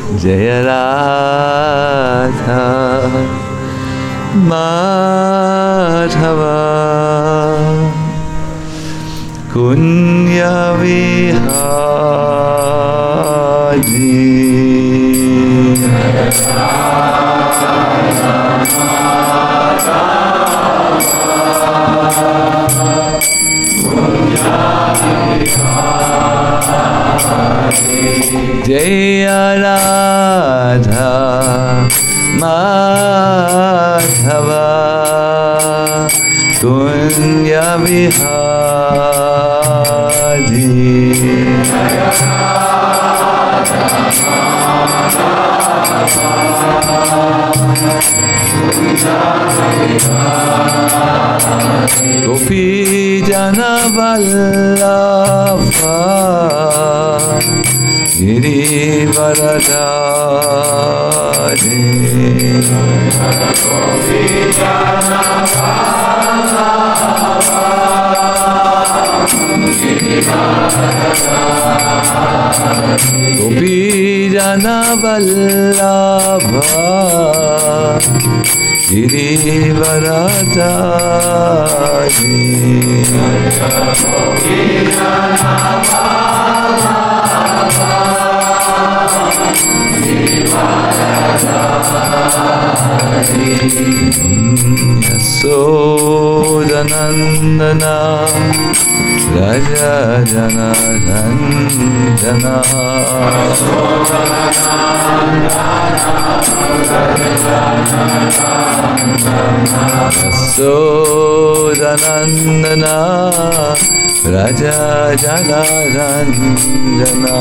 Jaya Radha Madhava Kunya Vihari Jaya Radha Madhava Kunya Vihari Gopi Jana Vallabha Girivaradhari Gopi Jana Vallabha Gopi Jana Vallabha Girivaradhari Yasodanandana Raja Jana Ranjana Yasodanandana Raja Jana Ranjana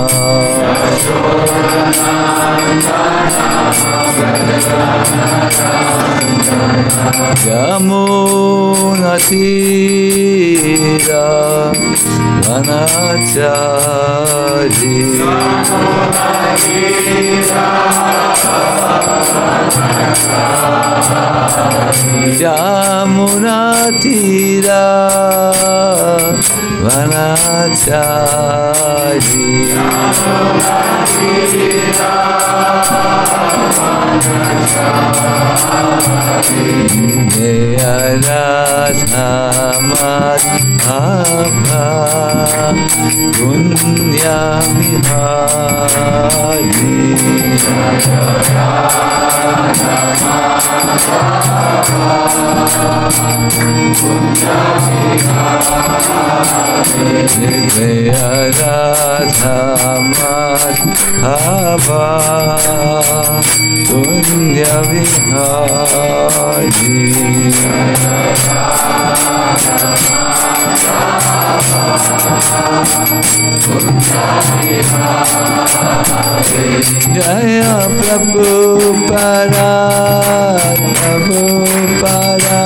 Yamuna Tira Vanachari Yamuna Tira Vanachari Jaya Radha Madhava Kunya Vihari Jaya Radha Madhava Kunya Vihari Jaya Prabhupada Prabhupada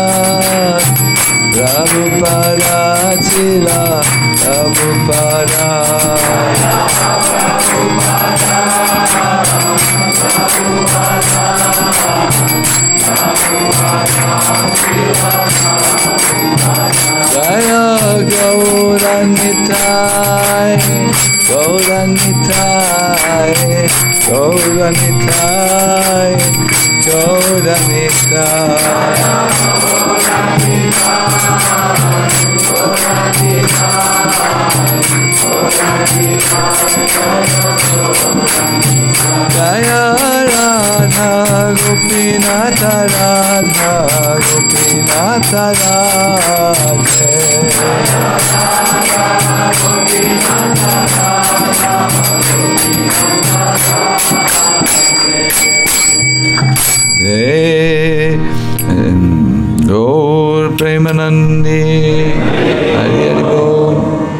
Prabhupada Chila Prabhupada Jaya Gauranitai Gauranitai Gauranitai Jaya Radha Gopinatha Radha Gopinatha Radha Gaur Premanandi Hari Hari Bol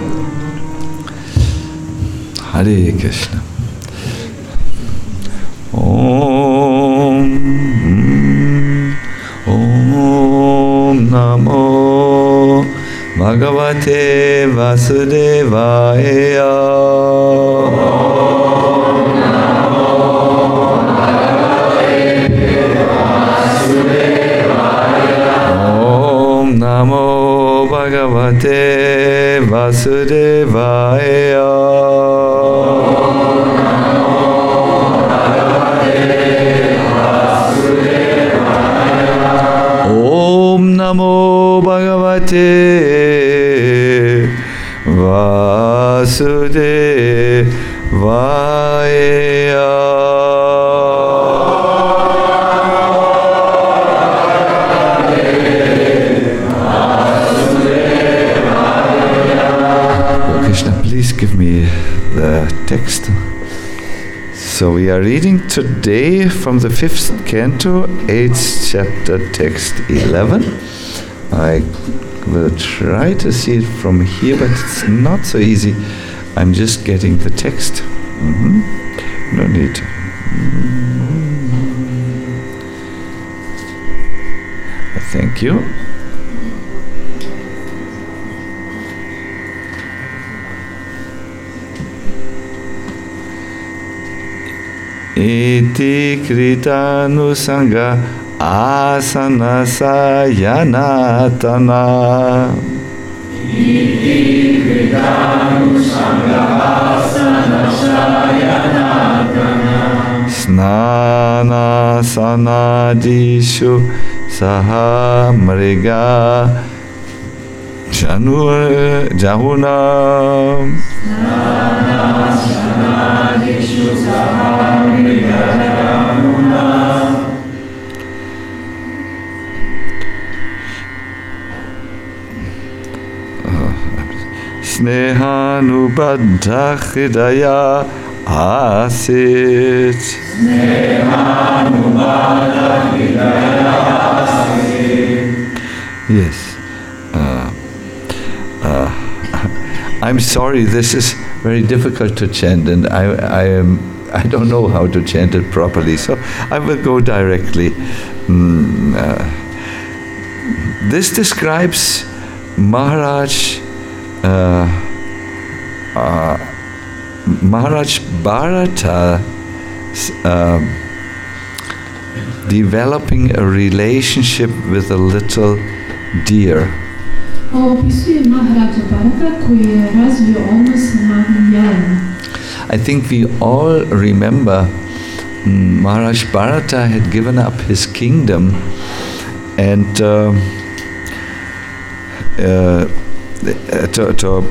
Hare Krishna Om Namo Bhagavate Vasudevaya Namo Bhagavate Vasudevaya Vasudevaya. Krishna, please give me the text. So we are reading today from the 5th canto, 8th chapter, text 11. I will try to see it from here, but it's not so easy. I'm just getting the text. No need. Thank you. Iti kritanusanga asana sayanatana. Iti kritanusanga asana sayanatana. Snana sanadishu saha mriga jahuna. Snehanubadha hridaya asit. Snehanubadha hridaya asit. Yes. I'm sorry, this is very difficult to chant, and I don't know how to chant it properly, so I will go directly. This describes Maharaj Bharata developing a relationship with a little deer. I think we all remember Maharaj Bharata had given up his kingdom and to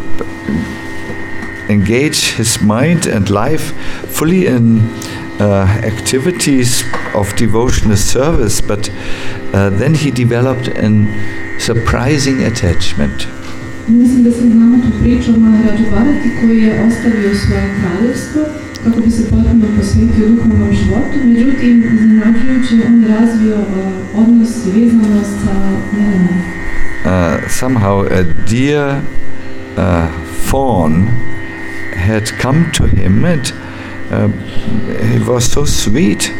engage his mind and life fully in activities of devotional service, but then he developed a surprising attachment. Mislim da se znamo tu priču o Maharađu Bharati koji je ostavio svoje kraljevstvo kako bi se potpuno posvetio duhovnom životu, međutim iznenađujuće on je razvio odnos i vezanost sa Jelenom. Somehow a dear fawn had come to him and he was so sweet.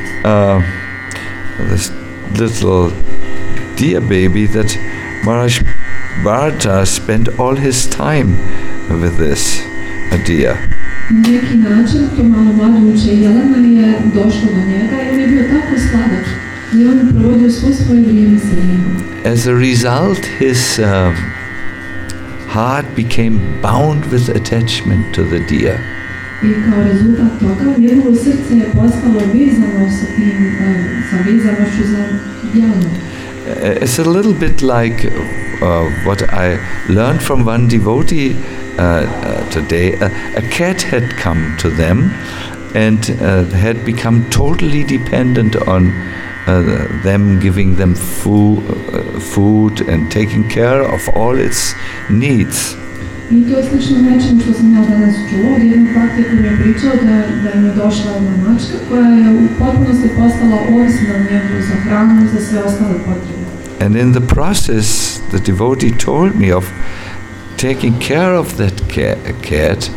This little deer baby that Maharaj Bharata spent all his time with this deer. Na neki način to malo mladunče Jelena je došlo do njega i on je bio tako sladak i on je provodio svo svoje vrijeme sa njim. As a result, his heart became bound with attachment to the deer. I kao rezultat toga njegovo srce je postalo vezano sa vezanošću za Jelenu. It's a little bit like what I learned from one devotee today. A cat had come to them and had become totally dependent on them giving them food and taking care of all its needs. I to je slično nečemu što sam ja danas čuo od jednog praktika koji mi je pričao da im je došla jedna mačka koja je u potpunosti postala ovisna o njemu za hranu i za sve ostale potrebe. And in the process, the devotee told me of taking care of that cat.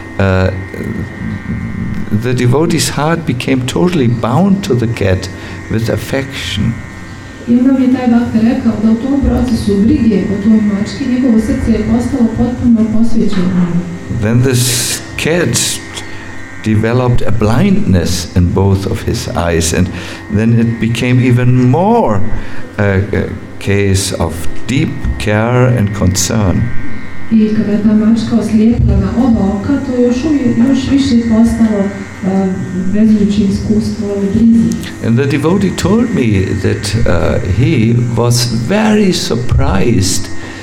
The devotee's heart became totally bound to the cat with affection. I onda mi je taj bhakta rekao da u tom procesu brige o toj mački njegovo srce je postalo potpuno posvećeno. Then this cat developed a blindness in both of his eyes, and then it became even more a case of deep care and concern. I kada je ta mačka oslijepila na oba oka, to je još više postalo vezujuće iskustvo i brizi. And the devotee told me that he was very surprised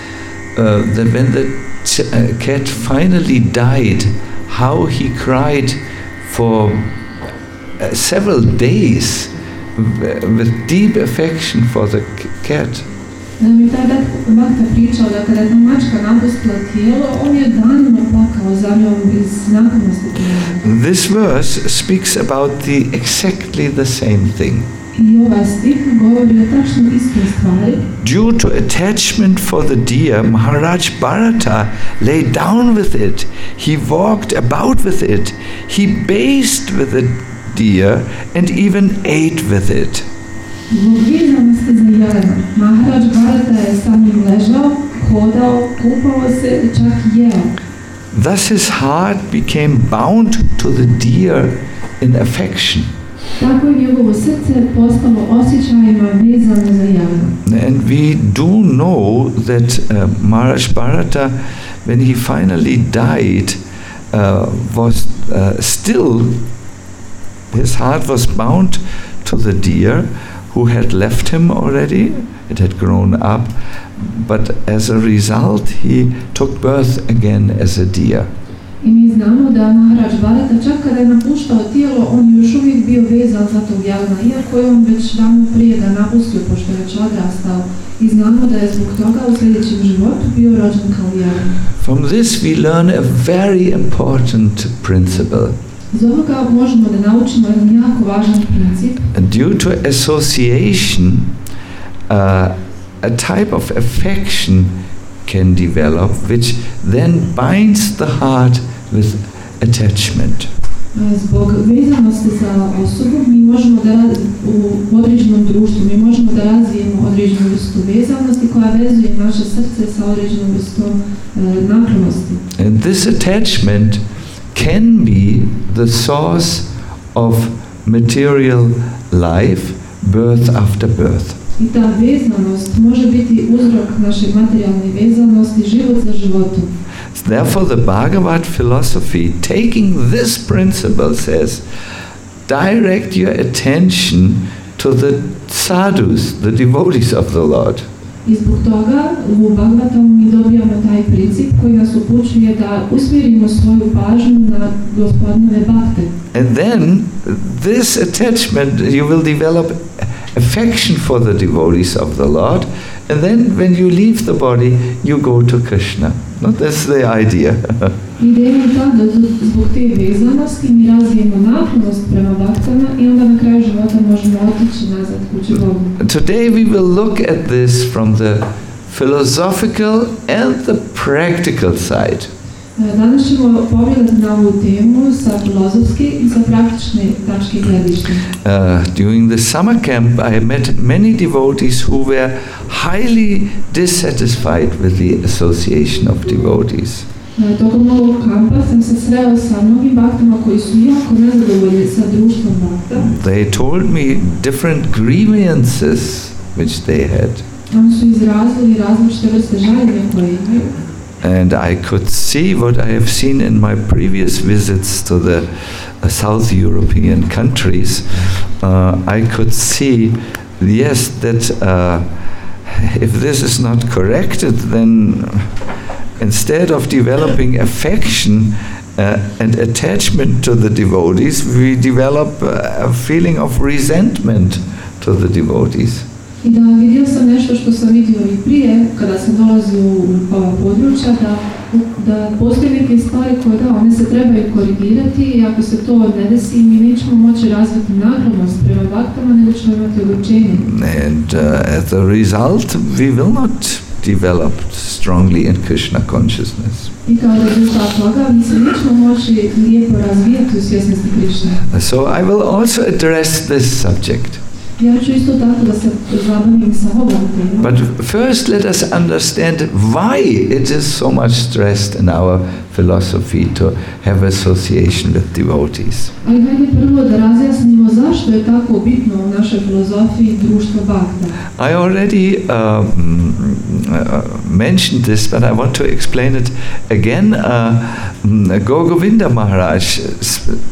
that when the cat finally died, how he cried for several days with deep affection for the cat. Mi taj bakta pričao da kada je ta mačka napustila tijelo, on je danima plakao za njom iz naklonosti prema njoj. This verse speaks about exactly the same thing. I ovaj stih govori o tačno istoj stvari. Due to attachment for the deer, Maharaj Bharata lay down with it. He walked about with it. He bathed with the deer and even ate with it. Zbog vezanosti za jelena, Maharaj Bharata je sa njim ležao, hodao, kupao se i čak jeo. Thus his heart became bound to the deer in affection. Tako je njegovo srce postalo osjećajima vezano za jelena. And we do know that Maharaj Bharata, when he finally died, was still, his heart was bound to the deer who had left him already. It had grown up, but as a result he took birth again as a deer. I mi znamo da Maharaj Bharata čak kada je napuštao tijelo, on je još uvijek bio vezan za tog jelena, iako je on već davno prije ga napustio, pošto je već odrastao. I znamo da je zbog toga u sljedećem životu bio rođen kao jelen. From this we learn a very important principle. Iz ovoga možemo da naučimo jedan jako važan princip. Due to association, a type of affection can develop, which then binds the heart with attachment. Zbog vezanosti za osobu mi možemo da u određenom društvu mi možemo da razvijemo određenu vrstu vezanosti koja vezuje naše srce sa određenom vrstom naklonosti. And this attachment can be the source of material life, birth after birth. I ta vezanost može biti uzrok naše materijalne vezanosti, život za životom. Therefore the Bhagavad philosophy, taking this principle, says, direct your attention to the sadhus, the devotees of the Lord. I zbog toga u Bhagavatamu mi dobijamo taj princip koji nas upućuje da usmjerimo svoju pažnju na gospodinove bakte. And then this attachment, you will develop affection for the devotees of the Lord, and then when you leave the body, you go to Krishna. No, that's the idea. Ideja je ta da zbog te vezanosti mi razvijemo naklonost prema baktama i onda na kraju života možemo otići nazad kući Bogu. Today we will look at this from the philosophical and the practical side. Danas ćemo pogledati na ovu temu sa filozofske i sa praktične tačke gledišta. During the summer camp, I met many devotees who were highly dissatisfied with the association of devotees. Tokom ovog kampa sam se sreo sa mnogim baktama koji su jako nezadovoljni sa društvom bakta. They told me different grievances which they had. Oni su izrazili različite vrste žaljenja koje imaju. And I could see what I have seen in my previous visits to the South European countries. I could see, yes, that if this is not corrected, then instead of developing affection and attachment to the devotees, we develop a feeling of resentment to the devotees. I da vidio sam nešto što sam vidio i prije, kada sam dolazio u ova područja, da postoje neke stvari koje one se trebaju korigirati i ako se to ne desi, mi nećemo moći razviti naklonost prema baktama, nego ćemo imati ogorčenje. And as a result, we will not develop strongly in Krishna consciousness. I kao rezultat toga, mi se nećemo moći lijepo razvijati u svjesnosti Krišne. So I will also address this subject. Ja ću isto tako da se zabavim sa ovom temom. But first let us understand why it is so much stressed in our philosophy to have association with devotees. Ali hajde prvo da razjasnimo zašto je tako bitno u našoj filozofiji društvo bakta. I already mentioned this, but I want to explain it again. Govinda Maharaj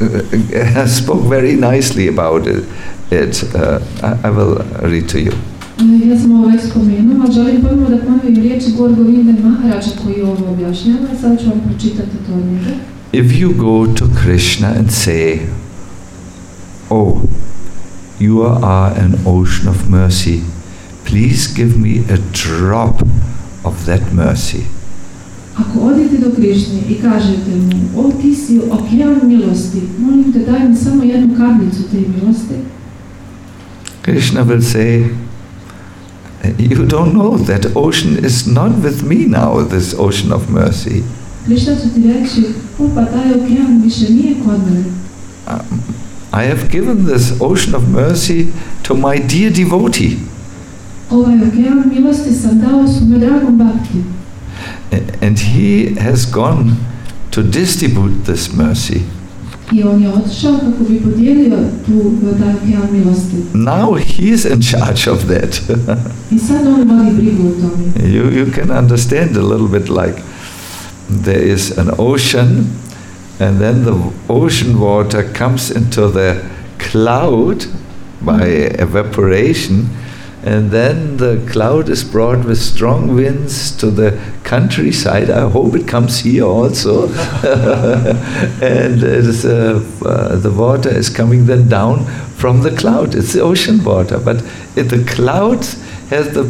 spoke very nicely about it. I will read to you. Ja sam ovo već spomenula, želim ponovno da ponovim riječi Gaur Govinda Maharaja koji ovo objašnjava i sad ću vam pročitati to od njega. If you go to Krishna and say, "Oh, you are an ocean of mercy, please give me a drop of that mercy." Ako odete do Krišne i kažete mu, o ti si okean milosti, molim te daj mi samo jednu kapljicu te milosti. Krishna will say, you don't know that ocean is not with me now, this ocean of mercy. Krišna će ti reći, pa taj okean više nije kod mene. I have given this ocean of mercy to my dear devotee. Ovaj okean milosti sam dao svome dragom bhakti. And he has gone to distribute this mercy. I on je otišao kako bi podijelio taj okean milosti. Now he is in charge of that. I sad on vodi brigu o tome. You can understand a little bit like there is an ocean, and then the ocean water comes into the cloud by evaporation, and then the cloud is brought with strong winds to the countryside. I hope it comes here also. And it is, the water is coming then down from the cloud. It's the ocean water, but the cloud has the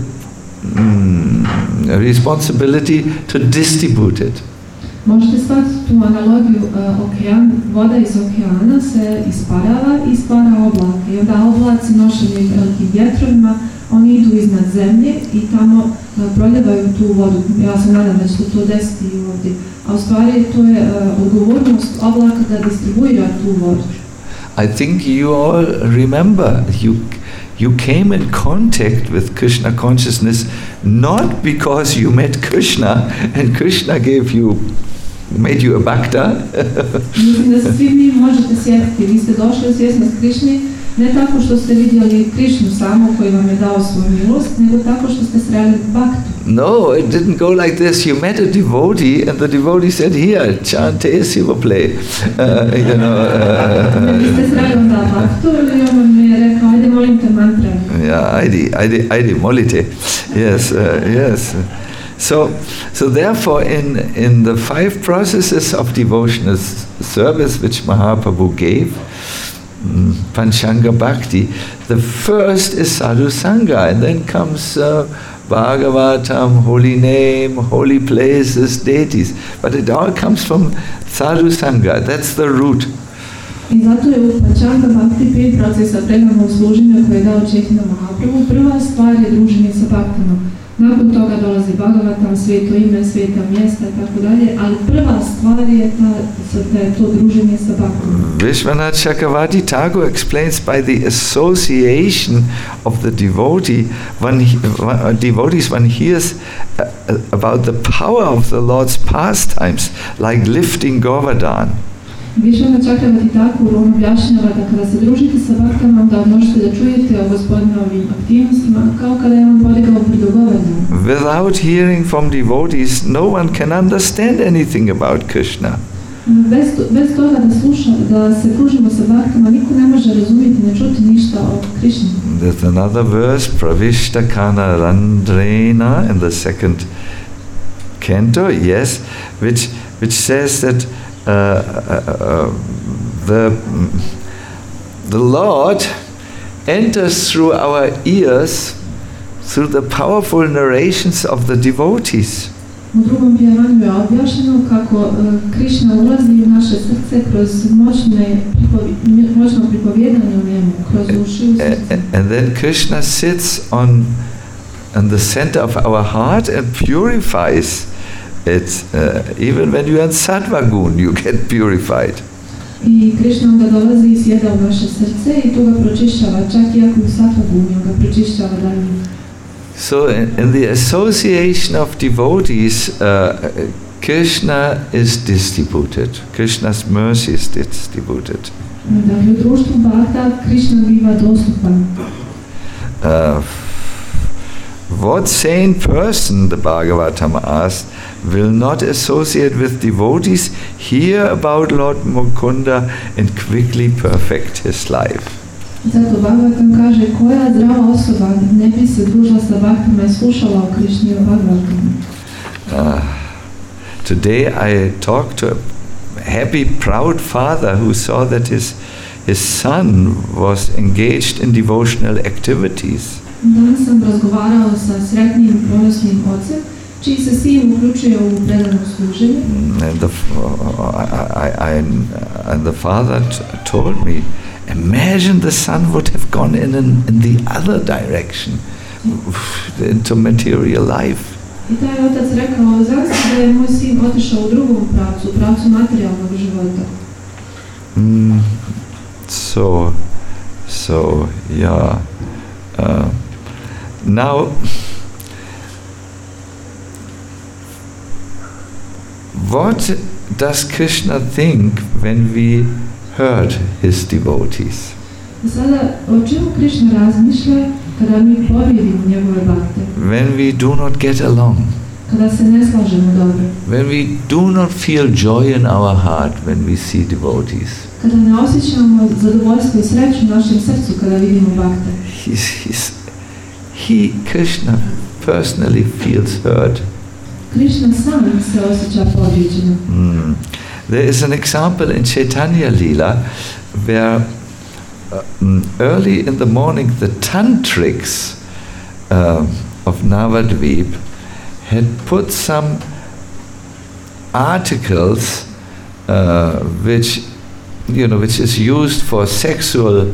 responsibility to distribute it. Možete shvatiti tu analogiju, voda iz okeana se isparava i stvara oblake. I onda oblaci nošeni velikim vjetrovima, oni idu iznad zemlje i tamo proljevaju tu vodu. Ja se nadam da će se to desiti i ovdje. A u stvari to je odgovornost oblaka da distribuira tu vodu. I think you all remember, you came in contact with Krishna consciousness not because you met Krishna and Krishna made you a bhakta. Mislim da se svi vi možete sjetiti. Vi ste došli u svjesnost Krišni ne tako što ste vidjeli Krišnu samo koji vam je dao svoju milost, nego tako što ste sreli bhaktu. No, it didn't go like this. You met a devotee and the devotee said, here, chant a silver play. Vi ste sreli onda bhaktu i on vam je rekao, ajde molim te mantra. Yeah, ajde molite. Yes. So therefore, in the 5 processes of devotional service which Mahaprabhu gave, Panchanga Bhakti, the first is Sadhu Sangha, and then comes Bhagavatam, holy name, holy places, deities. But it all comes from Sadhu Sangha. That's the root. I zato je u Panchanga Bhakti 5 procesa predanog služenja koje je dao Chaitanya Mahaprabhu. Prva stvar je druženje sa bhaktima. Nakon toga dolazi Bhagavatam, sveto ime, sveta mjesta i tako dalje, ali prva stvar je da je to druženje sa bhaktima. Vishwanath Chakravarti Thakur explains by the association of the devotee, devotees when he hears about the power of the Lord's pastimes, like lifting Govardhan. Vishwanath Chakravarti Thakur on objašnjava da kada se družite sa bhaktama, onda možete da čujete o Gospodinovim aktivnostima kao kada je on podigao brdo Govardhan. Without hearing from devotees, no one can understand anything about Krishna. Bez toga da se družimo sa bhaktama, niko ne može razumjeti, ne čuti ništa o Krishni. There's another verse, Pravishta Kana Randrena, in the 2nd canto, yes, which says that the Lord enters through our ears through the powerful narrations of the devotees. U drugom pjevanju je objašnjeno kako Krishna ulazi u naše srce kroz moćno pripovjedanje o njemu, kroz uši u srce. And then Krishna sits on the center of our heart and purifies it. Even when you are in Sattva Gun, you get purified. I Krishna onda dolazi i sjeda u naše srce i to ga pročišćava, čak i ako u Sattva Guni, on ga pročišćava dalje. So in the association of devotees, Krishna is distributed. Krishna's mercy is distributed. Dakle, u društvu bhakta Krishna biva dostupan. What sane person, the Bhagavatam asked, will not associate with devotees, hear about Lord Mukunda, and quickly perfect his life? Zato Bhagavatam kaže koja zdrava osoba ne bi se družila sa bhaktima i slušala o Krišni i o Bhagavatamu. Today I talked to a happy, proud father who saw that his son was engaged in devotional activities. Danas sam razgovarao sa sretnim, ponosnim ocem, čiji se sin uključio u predano služenje. And the father told me, imagine the son would have gone in the other direction, into material life. I taj otac rekao, zamisli da je moj sin otišao u drugom pravcu, u pravcu materijalnog života. So yeah. Now, what does Krishna think when we heard his devotees? Sada, o čemu Krišna razmišlja kada mi pobjedimo njegove bhakte? When we do not get along. Kada se ne slažemo dobro. When we do not feel joy in our heart when we see devotees. Kada ne osjećamo zadovoljstvo i sreću u našem srcu kada vidimo bhakte. Krishna personally feels hurt. Krishna sam se osjeća povrijeđeno. There is an example in Chaitanya Leela where early in the morning the tantrics of Navadvip had put some articles which is used for sexual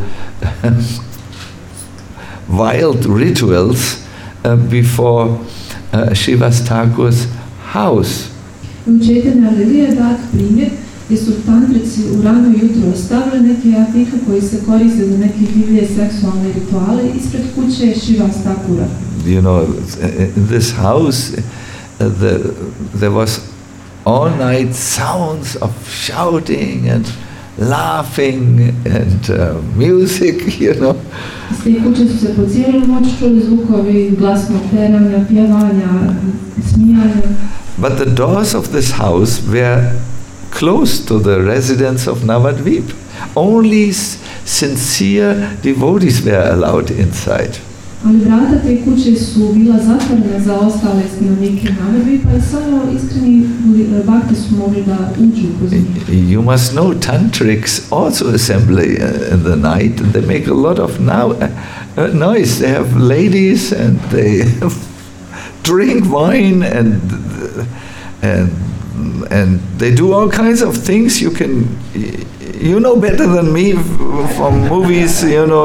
wild rituals before Srivas Thakur's house. U Chaitanya Leeli je dat primjer gdje su tantrici u rano jutro ostavili neke artikle koji se koriste za neke divlje seksualne rituale ispred kuće Srivas Thakura. You know, in this house there was all night sounds of shouting and laughing and music, you know. Iz te kuće su se po cijelu noć čuli zvukovi glasnog teranja, pjevanja, smijanja. But the doors of this house were close to the residence of Navadvip. Only sincere devotees were allowed inside. Ali vrata te kuće su bila zatvorena za ostale stanovnike Navadvipa i samo iskreni bhakti su mogli da uđu kroz njih. You must know tantrics also assemble in the night and they make a lot of noise. They have ladies and they drink wine and they do all kinds of things. You know better than me from movies, you know,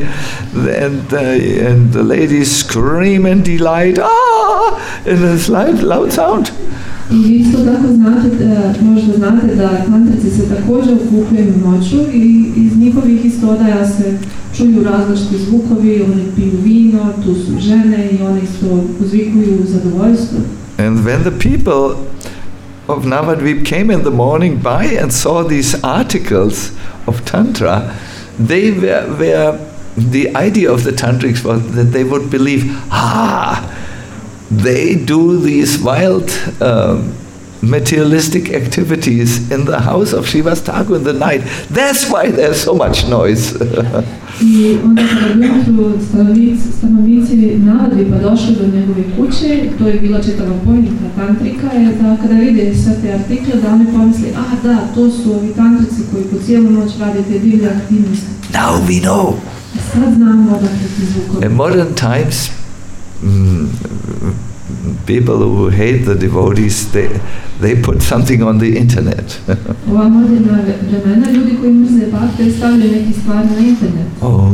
and the ladies scream in delight, in this loud sound. I vi isto tako možda znate da tantrici se također okupljaju noću i iz njihovih istodaja se čuju različiti zvukovi, oni piju vino, tu su žene i oni isto uzvikuju zadovoljstvo. And when the people of Navadvip came in the morning by and saw these articles of Tantra, they were the idea of the Tantrics was that they would believe, they do these wild materialistic activities in the house of Srivas Thakur in the night. That's why there's so much noise. I onda kada su stanovnici Navadvipa došli do njegove kuće, to je bila čitava pointa tantrika, je da kada vide sve te artikle, da oni pomisli, da, to su ovi tantrici koji po cijelu noć rade te divlje aktivnosti. Now we know. Sad znamo odakle ti zvukovi. In modern times, people who hate the devotees, they put something on the internet. Ova moderna vremena, ljudi koji mrze bhakte stavljaju neki stvari na internet.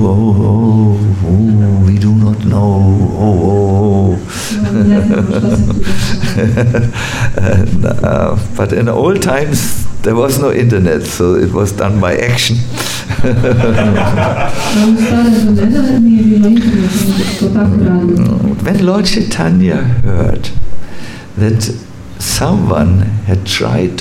We do not know. Ne znamo šta se tu dešava. But in old times there was no internet, so it was done by action. When Lord Chaitanya heard that someone had tried to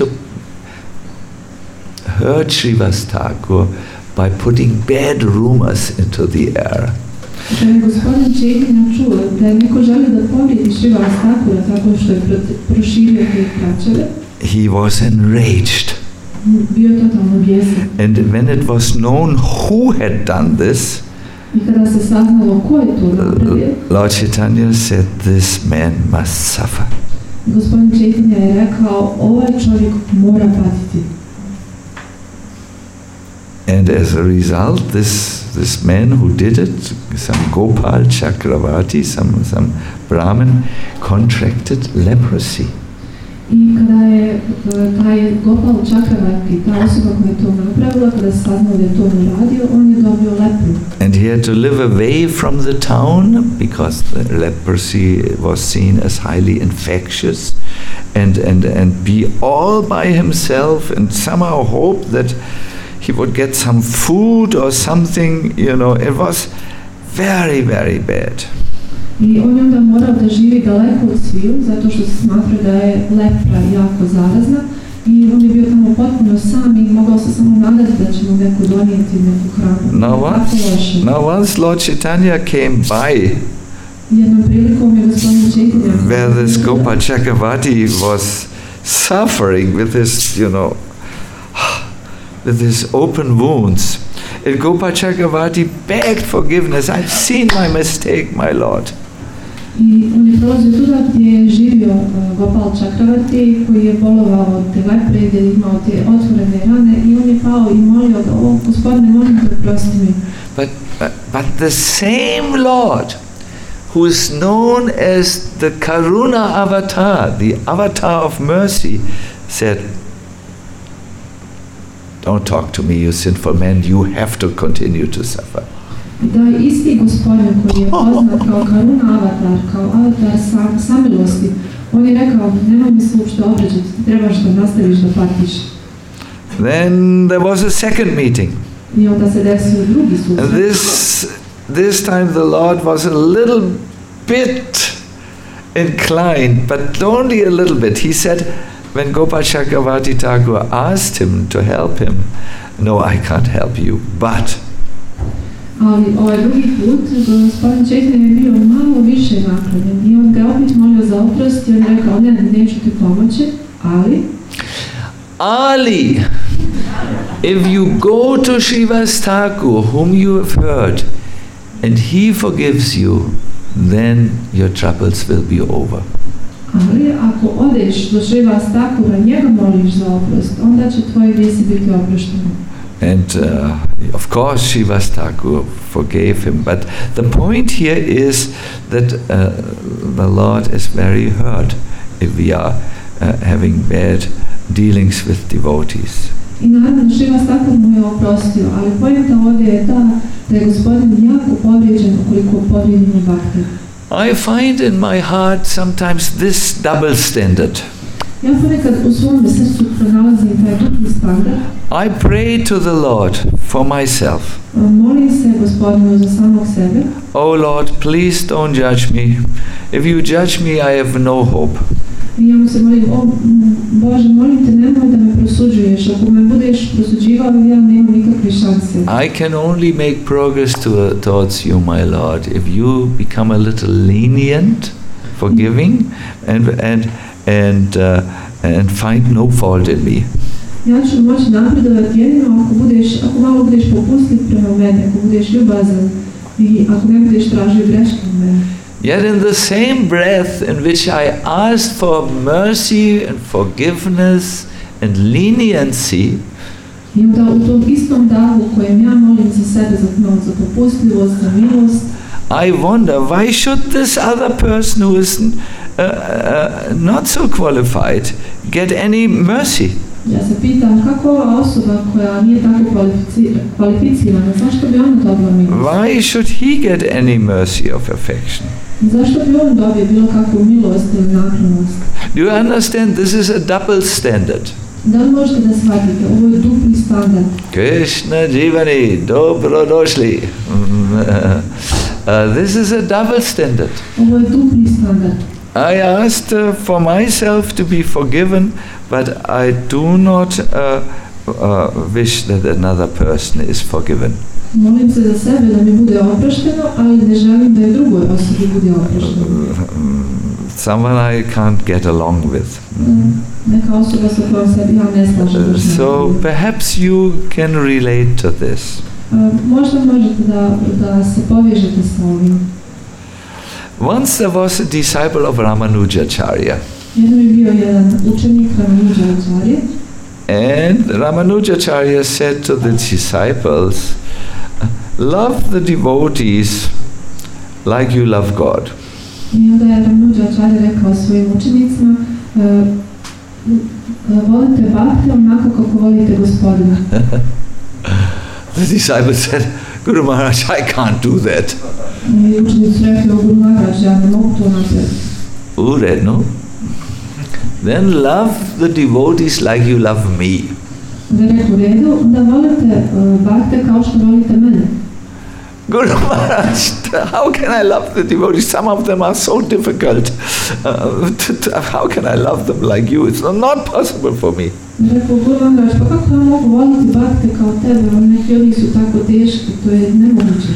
hurt Srivas Thakur by putting bad rumors into the air, Gospodin Chaitanya čuo da je neko želio da povrijedi Srivas Thakura tako što je proširio te kraćeve, he was enraged. bio je totalno bijesan. And when it was known who had done this, I kada se saznalo ko je to napravio, Lord Chaitanya said, this man must suffer. Gospodin Chaitanya je rekao, ovaj čovjek mora patiti. And as a result, this man who did it, some Gopal Chakravarti, some Brahmin, contracted leprosy. I kada je taj Gopal Chakravarti, ta osoba koja je to napravila, kada se saznalo da je to uradio, on je dobio lepru. And he had to live away from the town because the leprosy was seen as highly infectious, and be all by himself and somehow hope that he would get some food or something, you know. It was very, very bad. I on je onda morao da živi daleko od sviju, zato što se smatra da je lepra jako zarazna, i on je bio tamo potpuno sam i mogao se samo nadati da će mu neko donijeti neku hranu. Now once Lord Chaitanya came by, jednom prilikom je gospodin Chaitanya, where this Gopal Chakravarti was suffering with this, you know, with his open wounds, and Gopal Chakravarti begged forgiveness. I've seen my mistake, my Lord. I on je prolazio tuda gdje je živio Gopal Chakravarti, koji je bolovao od te lepre, gdje je imao te otvorene rane, i on je pao i molio ga, o gospodine, molim te, oprosti mi. But the same Lord who is known as the Karuna avatar, the avatar of mercy, said, don't talk to me, you sinful man, you have to continue to suffer. Da isti gospodin koji je poznat kao Karuna avatar, kao avatar samilosti, on je rekao, nemoj mi se uopšte obraćati, trebaš da nastaviš da patiš. Then there was a second meeting. I onda se desio drugi susret. And this time the Lord was a little bit inclined, but only a little bit. He said, when Gopal Chakravarti Thakur asked him to help him, no, I can't help you, but... Ali ovaj drugi put, gospodin Chaitanya je bio malo više naklonjen i on ga opet molio za oprost i on je rekao, ne, neću ti pomoći, Ali, if you go to Srivas Thakur, whom you have heard, and he forgives you, then your troubles will be over. Ali, ako odeš do Srivas Thakura, njega moliš za oprost, onda će tvoje grijesi biti oprošteni. And of course Srivas Thakur forgave him, but the point here is that the Lord is very hurt if we are having bad dealings with devotees. I naravno Srivas Thakur mu je oprostio, ali poenta ovdje je ta da je gospodin jako povrijeđen ukoliko povrijedimo bakte. I find in my heart sometimes this double standard. Ja ponekad u svom srcu pronalazim taj dupli standard. I pray to the Lord for myself. Molim se Gospodinu za samog sebe. Oh Lord, please don't judge me. If you judge me, I have no hope. I ja mu se molim, o Bože, molim te, nemoj da me prosuđuješ. Ako me budeš prosuđivao, ja nemam nikakve šanse. I can only make progress towards you, my Lord, if you become a little lenient, forgiving, and find no fault in me. Ja ću moći napredovati jedino ako malo budeš popustljiv prema meni, ako budeš ljubazan i ako ne budeš tražio greške u meni. Yet in the same breath in which I asked for mercy and forgiveness and leniency, I onda u tom istom dahu kojem ja molim za sebe, za popustljivost, za milost, I wonder, why should this other person who is not so qualified get any mercy? Ja se pitam kako ova osoba koja nije tako kvalificirana, zašto bi ona dobila milost? Why should he get any mercy of affection? Zašto bi on dobio bilo kakvu milost ili naklonost? Do you understand? This is a double standard. Da li možete da shvatite? Ovo je dupli standard. Krishna Jivani, dobrodošli. This is a double standard. Ovo je dupli standard. I asked for myself to be forgiven, but I do not wish that another person is forgiven. Molim se za sebe da mi bude oprošteno, ali ne želim da je drugoj osobi bude oprošteno. someone I can't get along with. Neka osoba sa kojom se ja ne slažem. So perhaps you can relate to this. Možda možete da se povežete sa ovim. Once there was a disciple of Ramanujacharya. Jednom je bio jedan učenik Ramanujacharya. And Ramanujacharya said to the disciples, love the devotees like you love God. I onda je Ramanujacharya rekao svojim učenicima, volite bhakte onako kako volite Gospodina. The disciples said, Guru Maharaj, I can't do that. I učenici rekli, Guru Maharaj, ja ne mogu to napraviti. Uredno. Then love the devotees like you love me. Da je rekao, u redu, da volite bhakte kao što volite mene. Guru Maharaj, how can I love the devotees? Some of them are so difficult. How can I love them like you? It's not possible for me. Rekao, Guru Maharaj, pa kako ja mogu voliti bhakte kao tebe? Neki od njih su tako teški, to je nemoguće.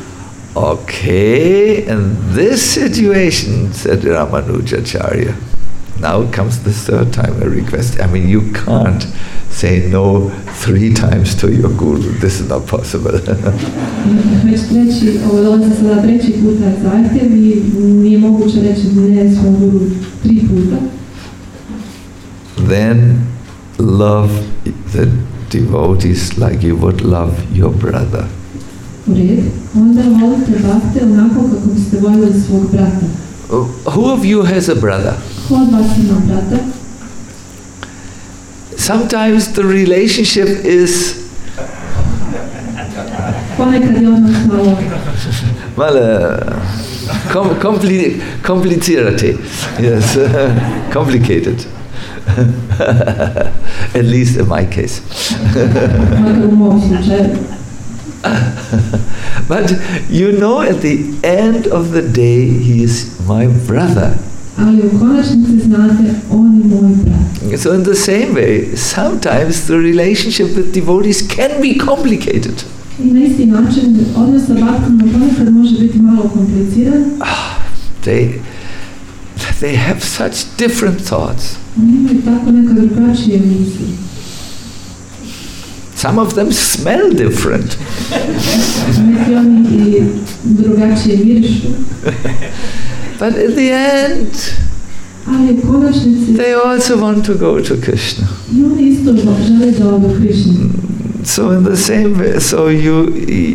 Okay, in this situation, said Ramanujacharya, now comes the third time a request. I mean, you can't say no 3 times to your guru. This is not possible. Već treći, ovo dolazi sada treći puta zahtjev i nije moguće reći ne svom guru 3 puta. Then love the devotees like you would love your brother. U redu. Onda volite bhakte onako kako biste voljeli svog brata. Who of you has a brother? Ko od vas ima brata? Sometimes the relationship is Ponekad je odnos malo complicated. Yes, complicated. At least in my case. makar u mom slučaju. But you know, at the end of the day, he is my brother. Ali u konačnici znate, on je moj brat. So in the same way, sometimes the relationship with devotees can be complicated. I na isti način, odnos sa bhaktom ponekad može biti malo kompliciran. They have such different thoughts. Oni imaju tako neka drugačije misli. Some of them smell different. Neki oni i drugačije mirišu. But in the end, Ali u konačnici, they also want to go to Krishna. i oni isto žele da odu Krišnu. So in the same way, so you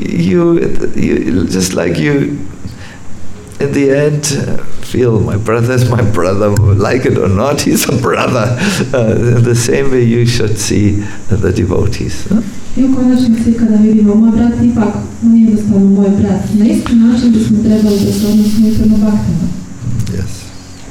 just like you, in the end, feel my brother is my brother, like it or not, he's a brother. In the same way, you should see the devotees. I u konačnici kada vidimo moj brat, ipak on je jednostavno moj brat. Na isti način bismo trebali da se odnosimo i prema bhaktama. Yes.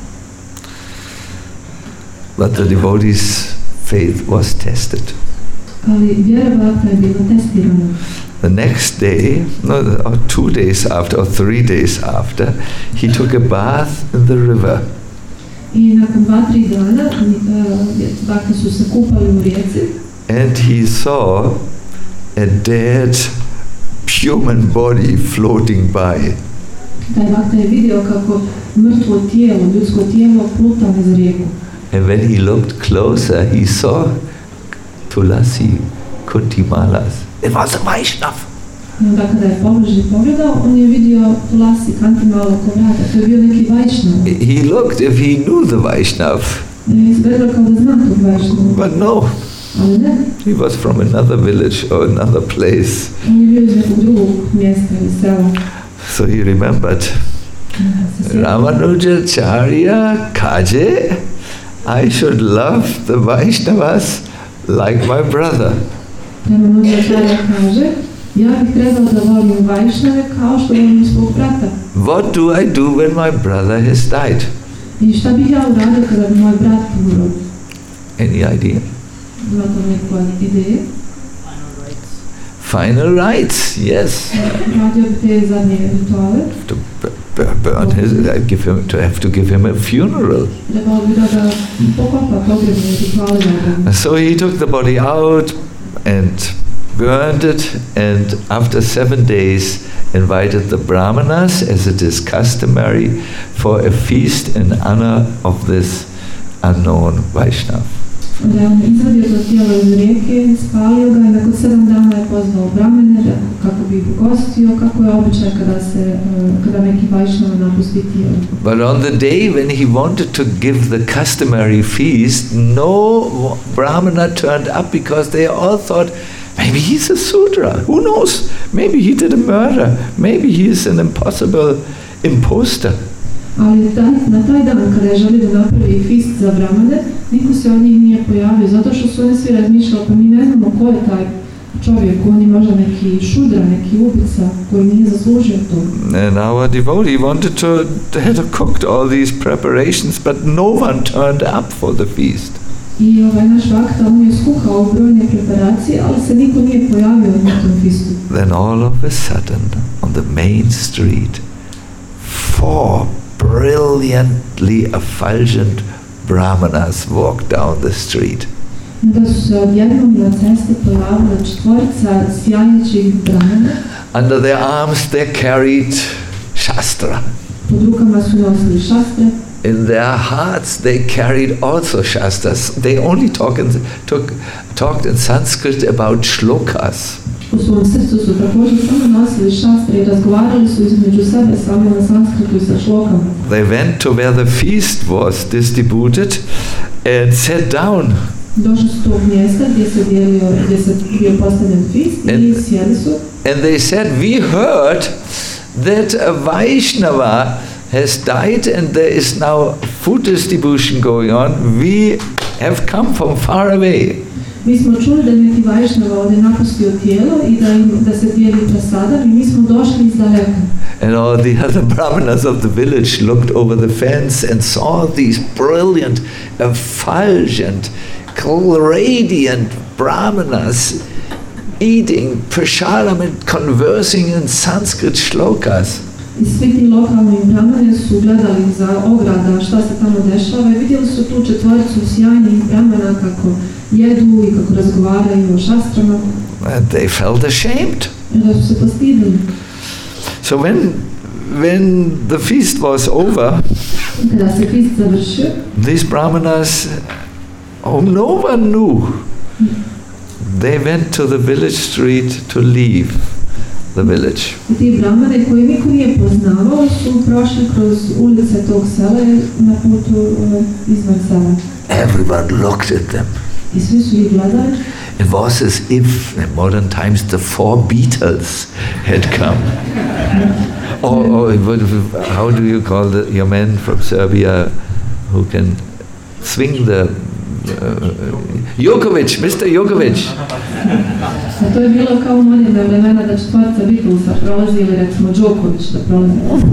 But the devotees' faith was tested. Ali vjera bhakta je bila testirana. The next day, or 2 days after, or 3 days after, he took a bath in the river. I nakon 2-3 dana bhakta su se kupali u rijeci. And he saw a dead human body floating by. Taj bhakta je vidio kako mrtvo tijelo, ljudsko tijelo pluta niz rijeku. And when he looked closer, he saw Tulasi Kuntimalas. It was a Vaishnav. I onda kada je pobliže pogledao, on je vidio Tulasi Kantimala Kovrata. To je bio neki Vaishnav. He looked if he knew the Vaishnav. Izgledalo kao da zna tog Vaishnava. But no, Ali ne, he was from another village or another place. on je bio iz nekog drugog mjesta ili sela. So he remembered, Ramanujacharya Kaje, I should love the Vaishnavas like my brother. Ramanujacharya kaže, ja bih trebao da volim Vaishnave kao što volim svog brata. What do I do when my brother has died? I šta bih ja uradio kada bi moj brat umro? Any idea? Ima to neko ideje? Final rites, yes. Radio bi te zadnje rituale. To burn his, have to give him a funeral. Trebalo bi da ga pokopa, pogrebne rituale. So he took the body out and burned it, and after 7 days invited the brahmanas, as it is customary, for a feast in honor of this unknown Vaishnava. Da on izvadio to tijelo iz rijeke, spalio ga i nakon 7 dana je pozvao brahmane kako bi ih ugostio, kako je običaj kada neki Vaishnava napusti tijelo. But on the day when he wanted to give the customary feast, no brahmana turned up because they all thought, maybe he's a Sudra, who knows? Maybe he did a murder, maybe he is an impossible imposter. Ali na taj dan kada je želio da napravi feast za brahmane, niko se od njih nije pojavio, zato što su oni svi razmišljali, pa mi ne znamo ko je taj čovjek, on je možda neki šudra, neki ubica koji nije zaslužio to. And our devotee wanted to have cooked all these preparations, but no one turned up for the feast. I naš vakta, on je skuhao brojne preparacije, ali se niko nije pojavio na tom feastu. Then all of a sudden, on the main street, 4 brilliantly effulgent brahmanas walked down the street. Da su se odjednom na cesti pojavila 4 sjajećih brahmana. Under their arms they carried Shastra. Pod rukama su nosili šastre. In their hearts they carried also Shastras. They only talked in Sanskrit about shlokas. U svom srcu su također samo nosili šastre i razgovarali su između sebe samo na sanskritu i sa šlokama. They went to where the feast was distributed and sat down. Došli su tog mjesta gdje se bio postavljen feast i sjeli su. And they said, we heard that a Vaishnava has died and there is now food distribution going on. We have come from far away. Mi smo čuli da neki Vaishnava ovdje napustio tijelo i da se dijeli prasada i mi smo došli iz daleka. And all the other brahmanas of the village looked over the fence and saw these brilliant, effulgent, radiant brahmanas eating prasadam and conversing in Sanskrit shlokas. I svi ti lokalni brahmane su gledali za ograda šta se tamo dešava i vidjeli su tu 4 sjajnih brahmana kako jedu i kako razgovaraju o šastrama. And they felt ashamed. I da su se postidili. So when the feast was over, kada se feast završio, these brahmanas, no one knew. They went to the village street to leave the village. I ti brahmane koji niko nije poznavao su prošli kroz ulice tog sela na putu izvan sela. Everyone looked at them. I svi su ih gledali. It was as if in modern times the 4 Beatles had come. Or how do you call your men from Serbia who can swing the Jokovic, Mr. Jokovic. A to je bilo kao u moderne vremena da 4 Beatlesa prolazi ili recimo Djokovic da prolazi.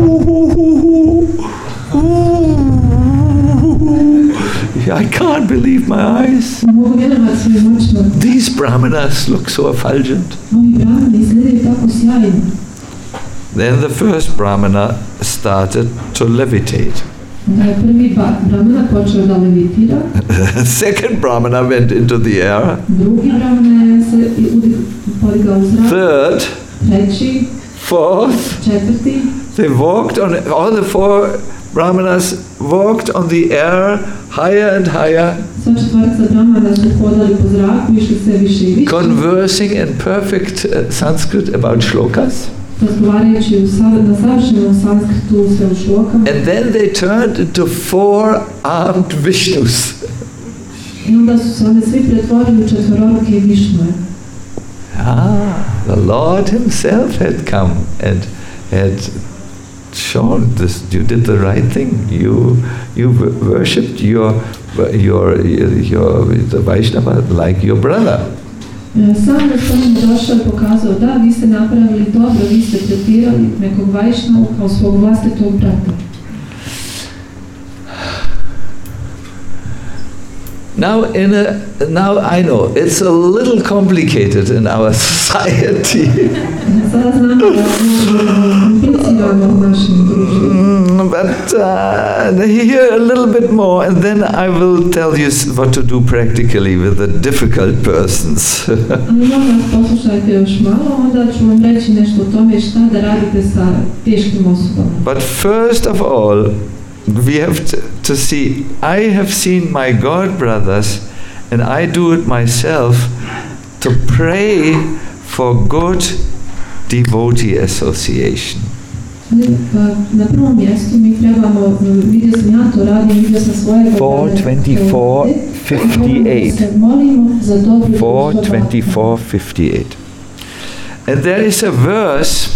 I can't believe my eyes. Mogu vjerovati svojim očima. These brahmanas look so effulgent. Ovi brahmani izgledaju tako sjajno. Then the first brahmana started to levitate. Prvi brahmana počeo da levitira. Second brahmana went into the air. Drugi brahmana se podigao u zrak. Third. Treći. Fourth. Četvrti. They walked on, all the 4 brahmanas walked on the air higher and higher. Sva 4 brahmana su hodali po zraku, išli sve više i više. Conversing in perfect Sanskrit about shlokas. Razgovarajući na savršenom sanskritu sve u šlokama. And then they turned into 4 armed Vishnus. I onda su se oni svi pretvorili u 4-ruke Višnue. The Lord himself had come and had shown this. You did the right thing. You worshipped the Vaishnava like your brother. Sam Gospodin je došao i pokazao da vi ste napravili dobro, vi ste tretirali nekog Vajšnavu kao svog vlastitog brata. Now I know it's a little complicated in our society. Sada znam da je komplicirano u našem društvu. But But here a little bit more, and then I will tell you what to do practically with the difficult persons. Ali molim vas poslušajte još malo, onda ću vam reći nešto o tome šta da radite sa teškim osobama. But first of all, we have to see, I have seen my God brothers, and I do it myself, to pray for good devotee association. Na prvom mjestu mi trebamo, vidio sam ja to radim, vidio sam svojeg 4:24:58. Molimo za dobro 4:24:58. And there is a verse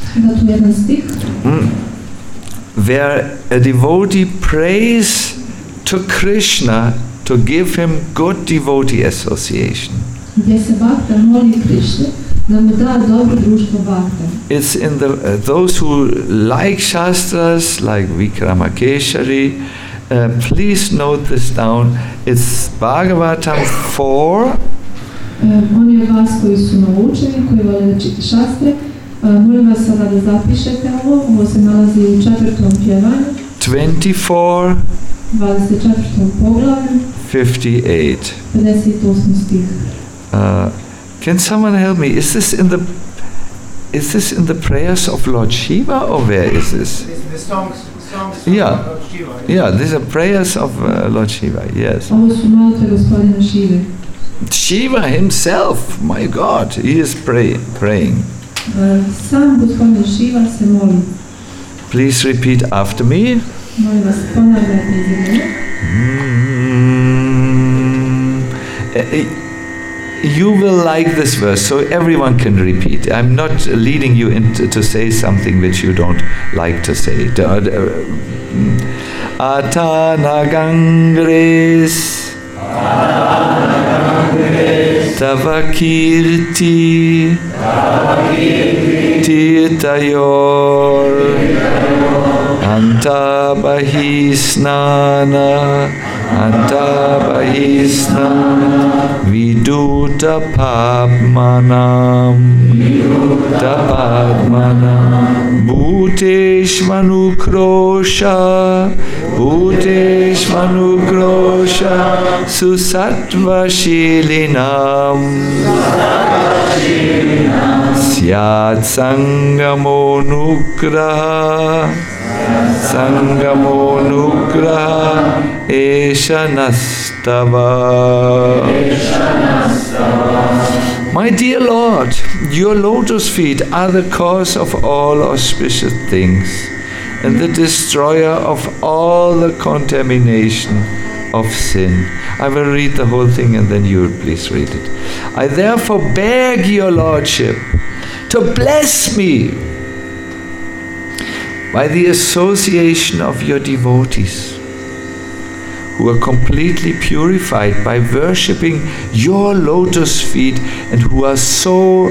where a devotee prays to Krishna to give him good devotee association. Gdje se bhakta moli Krishna da mu da dobro društvo bhakta. It's in the those who like Shastras, like Vikramakeshari, please note this down. It's Bhagavatam 4. Oni od vas koji su naučeni, koji vole da čita šastre, molim vas sada da zapišete ovo se nalazi u 4. pjevanju, 24, 24. poglavlju, 58. 58. stih. Can someone help me? Is this in the prayers of Lord Shiva, or where is this? The songs Yeah. of Shiva. Yeah, these are prayers of Lord Shiva, yes. Ovo su molitve gospodina Šive. Shiva himself, my God, he is praying. Sam gospodin Šiva se moli. Please repeat after me. Molim vas, ponavljajte iza mene. You will like this verse, so everyone can repeat. I'm not leading you to say something which you don't like to say. Atana Gangres Tava Kirti Tirtayor Anta Bahisnana Viduta Padmanam Bhuteshvanukrosha Susattva-shilinam Syat Sangamonugraha Esha Nastava. My dear Lord, your lotus feet are the cause of all auspicious things and the destroyer of all the contamination of sin. I will read the whole thing and then you will please read it. I therefore beg your Lordship to bless me by the association of your devotees who are completely purified by worshipping your lotus feet and who are so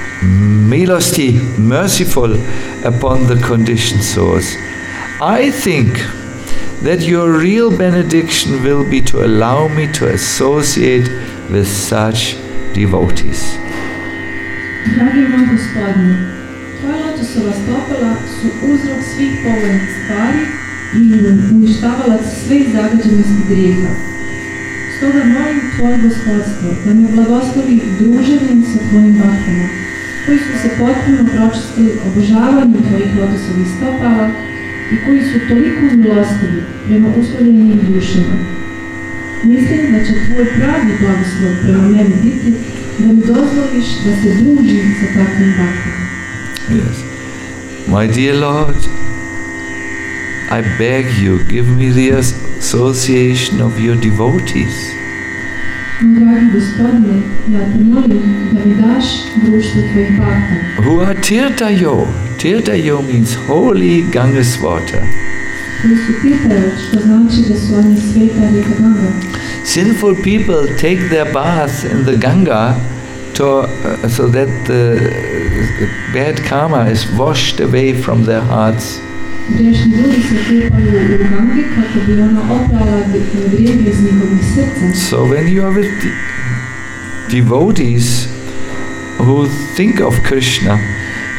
merciful upon the conditioned souls. I think that your real benediction will be to allow me to associate with such devotees. Dragi moj gospodine, tvoja lotusova stopala su uzrok svih povoljnih stvari i uništavalac svih zagađenosti grijeha. Stoga molim tvoje gospodstvo da me blagoslovi druženjem sa tvojim baktama, koji su se potpuno pročistili obožavanjem tvojih lotusovih stopala i koji su toliko milostivi prema uslovljenim dušama. Mislim da će tvoj pravi blagoslov prema meni biti da mi dozvoliš da se družim sa takvim baktama. Yes. My dear Lord, I beg you, give me the association of your devotees. Dragi gospodine, ja te molim da mi daš društvo tvojih baktama. Who are Tirtayo? Tirtayo means holy Ganges water. Koji su Tirtayo, što znači da su oni sveta rijeka Ganga. Sinful people take their bath in the Ganga so that the bad karma is washed away from their hearts. Grešni ljudi se kupaju u Gangi kako bi ona oprala grijeh iz njihovih srca. So when you are with devotees who think of Krishna,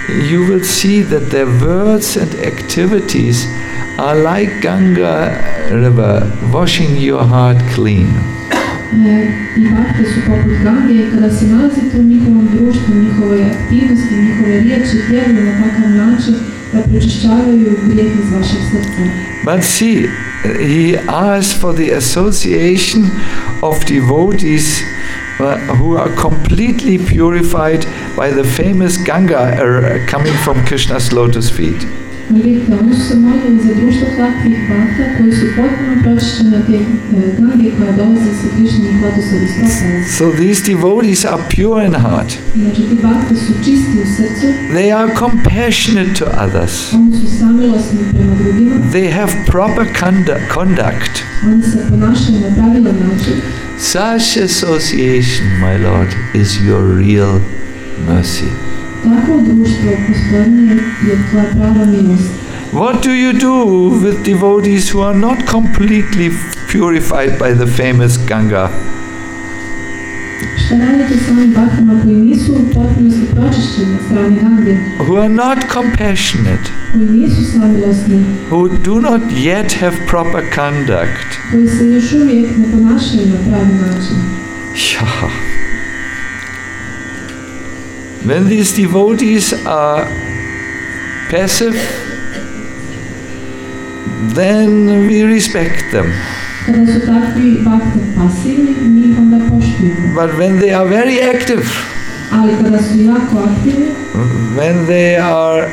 you will see that their words and activities are like Ganga river washing your heart clean. I bakte su poput Gange i kada se nalazite u njihovom društvu, njihove aktivnosti, njihove riječi djeluju na takav način da pročišćavaju grijeh iz vašeg srca. But see, he asks for the association of devotees who are completely purified by the famous Ganga coming from Krishna's lotus feet. Vidite, oni su se molili za društvo takvih bakta koji su potpuno pročišćeni od te Gange koja dolazi sa Krišnih lotosovih stopa. So these devotees are pure in heart. Znači ti bakti su čisti u srcu. They are compassionate to others. Oni su samilosni prema drugima. They have proper conduct. Oni se ponašaju na pravilan način. Such association, my Lord, is your real mercy. Takvo društvo, Gospodine, je tvoja prava milost. What do you do with devotees who are not completely purified by the famous Ganga? Šta radite s onim baktama koji nisu u potpunosti pročišćeni na strani Gange? Who are not compassionate? Koji nisu samilosni? Who do not yet have proper conduct? Koji se još uvijek ne ponašaju na pravi način? Yeah. When these devotees are passive, then we respect them. Kada su takvi bakte pasivni, mi ih onda poštujemo. But when they are very active, Ali kada su jako aktivni, when they are,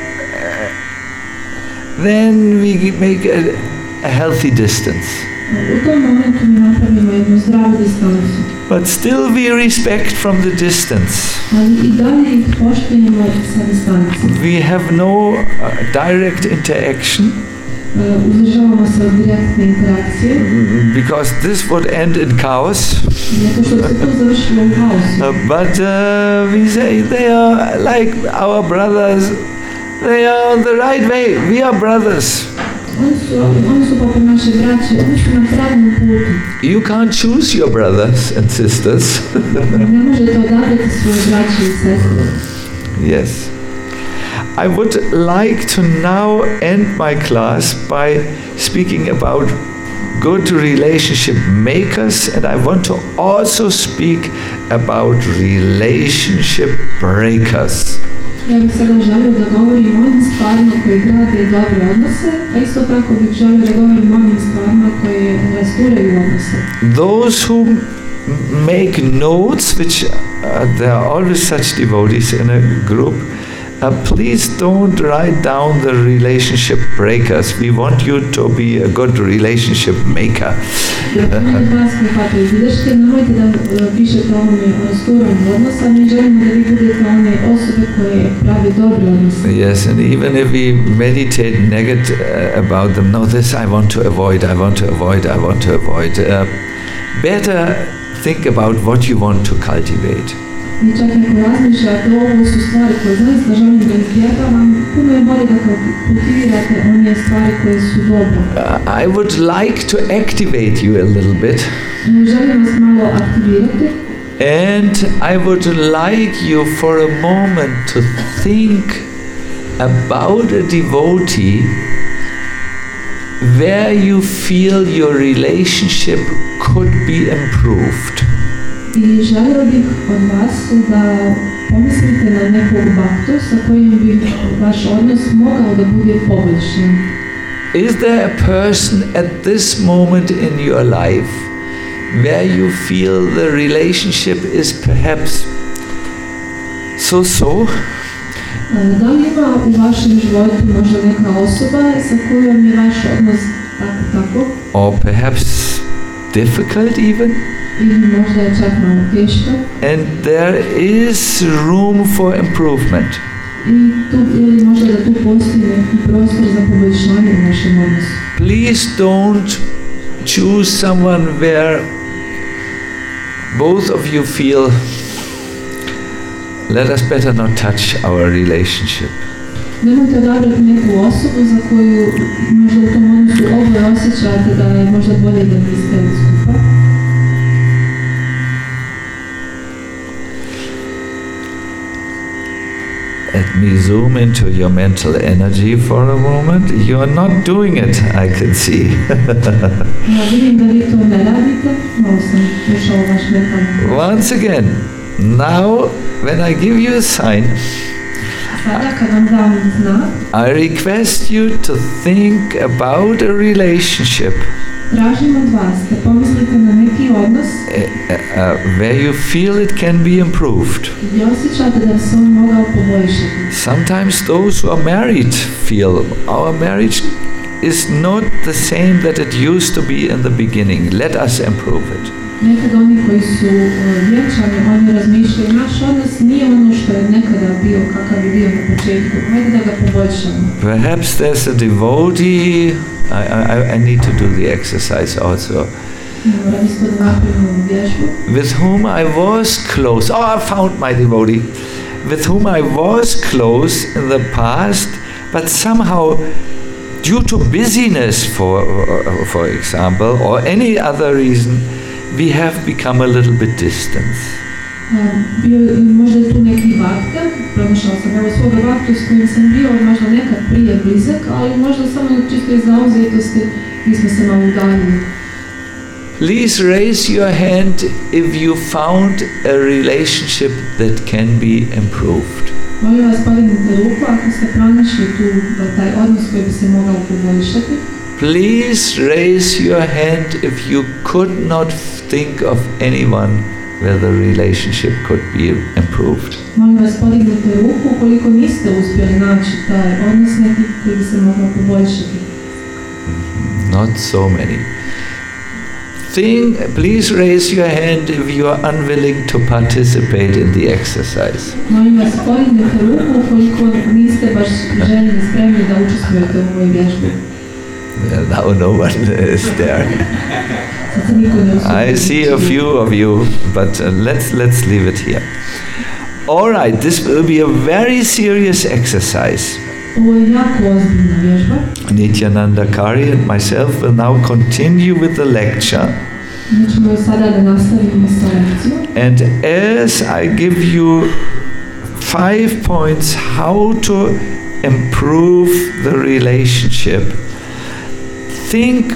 then we make a healthy distance. U tom momentu mi napravimo jednu zdravu distancu. But still we respect from the distance. Ali i dalje ih poštujemo sa distance. We have no direct interaction. Uzdržavamo se od direktne interakcije. Because this would end in chaos. Zato što se to završilo u haosu. But we say they are like our brothers. They are on the right way. We are brothers. Oni su poput naše braće, oni su na pravom putu. You can't choose your brothers and sisters. Ne možete odabrati svoje braće i sestre. Yes. I would like to now end my class by speaking about good relationship makers, and I want to also speak about relationship breakers. Ja bih sada želio da govorim o onim stvarima koji grade dobre odnose, a isto tako bih želio da govorim o onim stvarima koje rasturaju odnose. Those who make notes, which there are always such devotees in a group, please don't write down the relationship breakers. We want you to be a good relationship maker. Yes, and even if we meditate negative about them, no, this I want to avoid, I want to avoid, I want to avoid. Better think about what you want to cultivate. I čak ako razmišljate, ovo su stvari koje zaista želim da izbjegavam, puno je bolje da kultivirate one stvari koje su dobre. I would like to activate you a little bit. Želim vas malo aktivirati. And I would like you for a moment to think about a devotee where you feel your relationship could be improved. I želio bih od vas da pomislite na nekog baktu sa kojim bi vaš odnos mogao da bude poboljšan. Is there a person at this moment in your life where you feel the relationship is perhaps so-so? Da li ima u vašem životu možda neka osoba sa kojom je vaš odnos tako? Or perhaps difficult even? Ili možda je čak malo teška. And there is room for improvement. I tu, ili možda da tu postoji neki prostor za poboljšanje u našem odnosu. Please don't choose someone where both of you feel, let us better not touch our relationship. Nemojte odabrati neku osobu za koju možda u tom odnosu oboje osjećate da je možda bolje da niste skupa. Let me zoom into your mental energy for a moment. You are not doing it, I can see. Once again, now when I give you a sign, I request you to think about a relationship where you feel it can be improved. Sometimes those who are married feel our marriage is not the same that it used to be in the beginning. Let us improve it. Nekad oni koji su vjenčani, oni razmišljaju, naš odnos nije ono što je nekada bio, kakav je bio na početku. Hajde da ga poboljšamo. Perhaps there's a devotee, I need to do the exercise also, with whom I was close. Oh, I found my devotee. With whom I was close in the past, but somehow due to busyness, for example, or any other reason, we have become a little bit distant. Možda je tu neki vakta, pronašao sam evo svoga vaktu s kojim sam bio možda nekad prije blizak, ali možda samo čisto iz zauzetosti mi smo se malo udaljili. Please raise your hand if you found a relationship that can be improved. Molim vas, podignite ruku ako ste pronašli tu taj odnos koji bi se mogao poboljšati. Please raise your hand if you could not think of anyone where the relationship could be improved. Molim vas, podignite ruku ukoliko niste uspjeli naći taj odnos neki koji bi se mogao poboljšati. Not so many. Please raise your hand if you are unwilling to participate in the exercise. Molim vas, podignite ruku ukoliko niste baš željni i spremni da učestvujete u ovoj vježbi. Now no one is there. I see a few of you, but let's leave it here. All right, this will be a very serious exercise. Nityananda Kari and myself will now continue with the lecture. And as I give you 5 points how to improve the relationship, think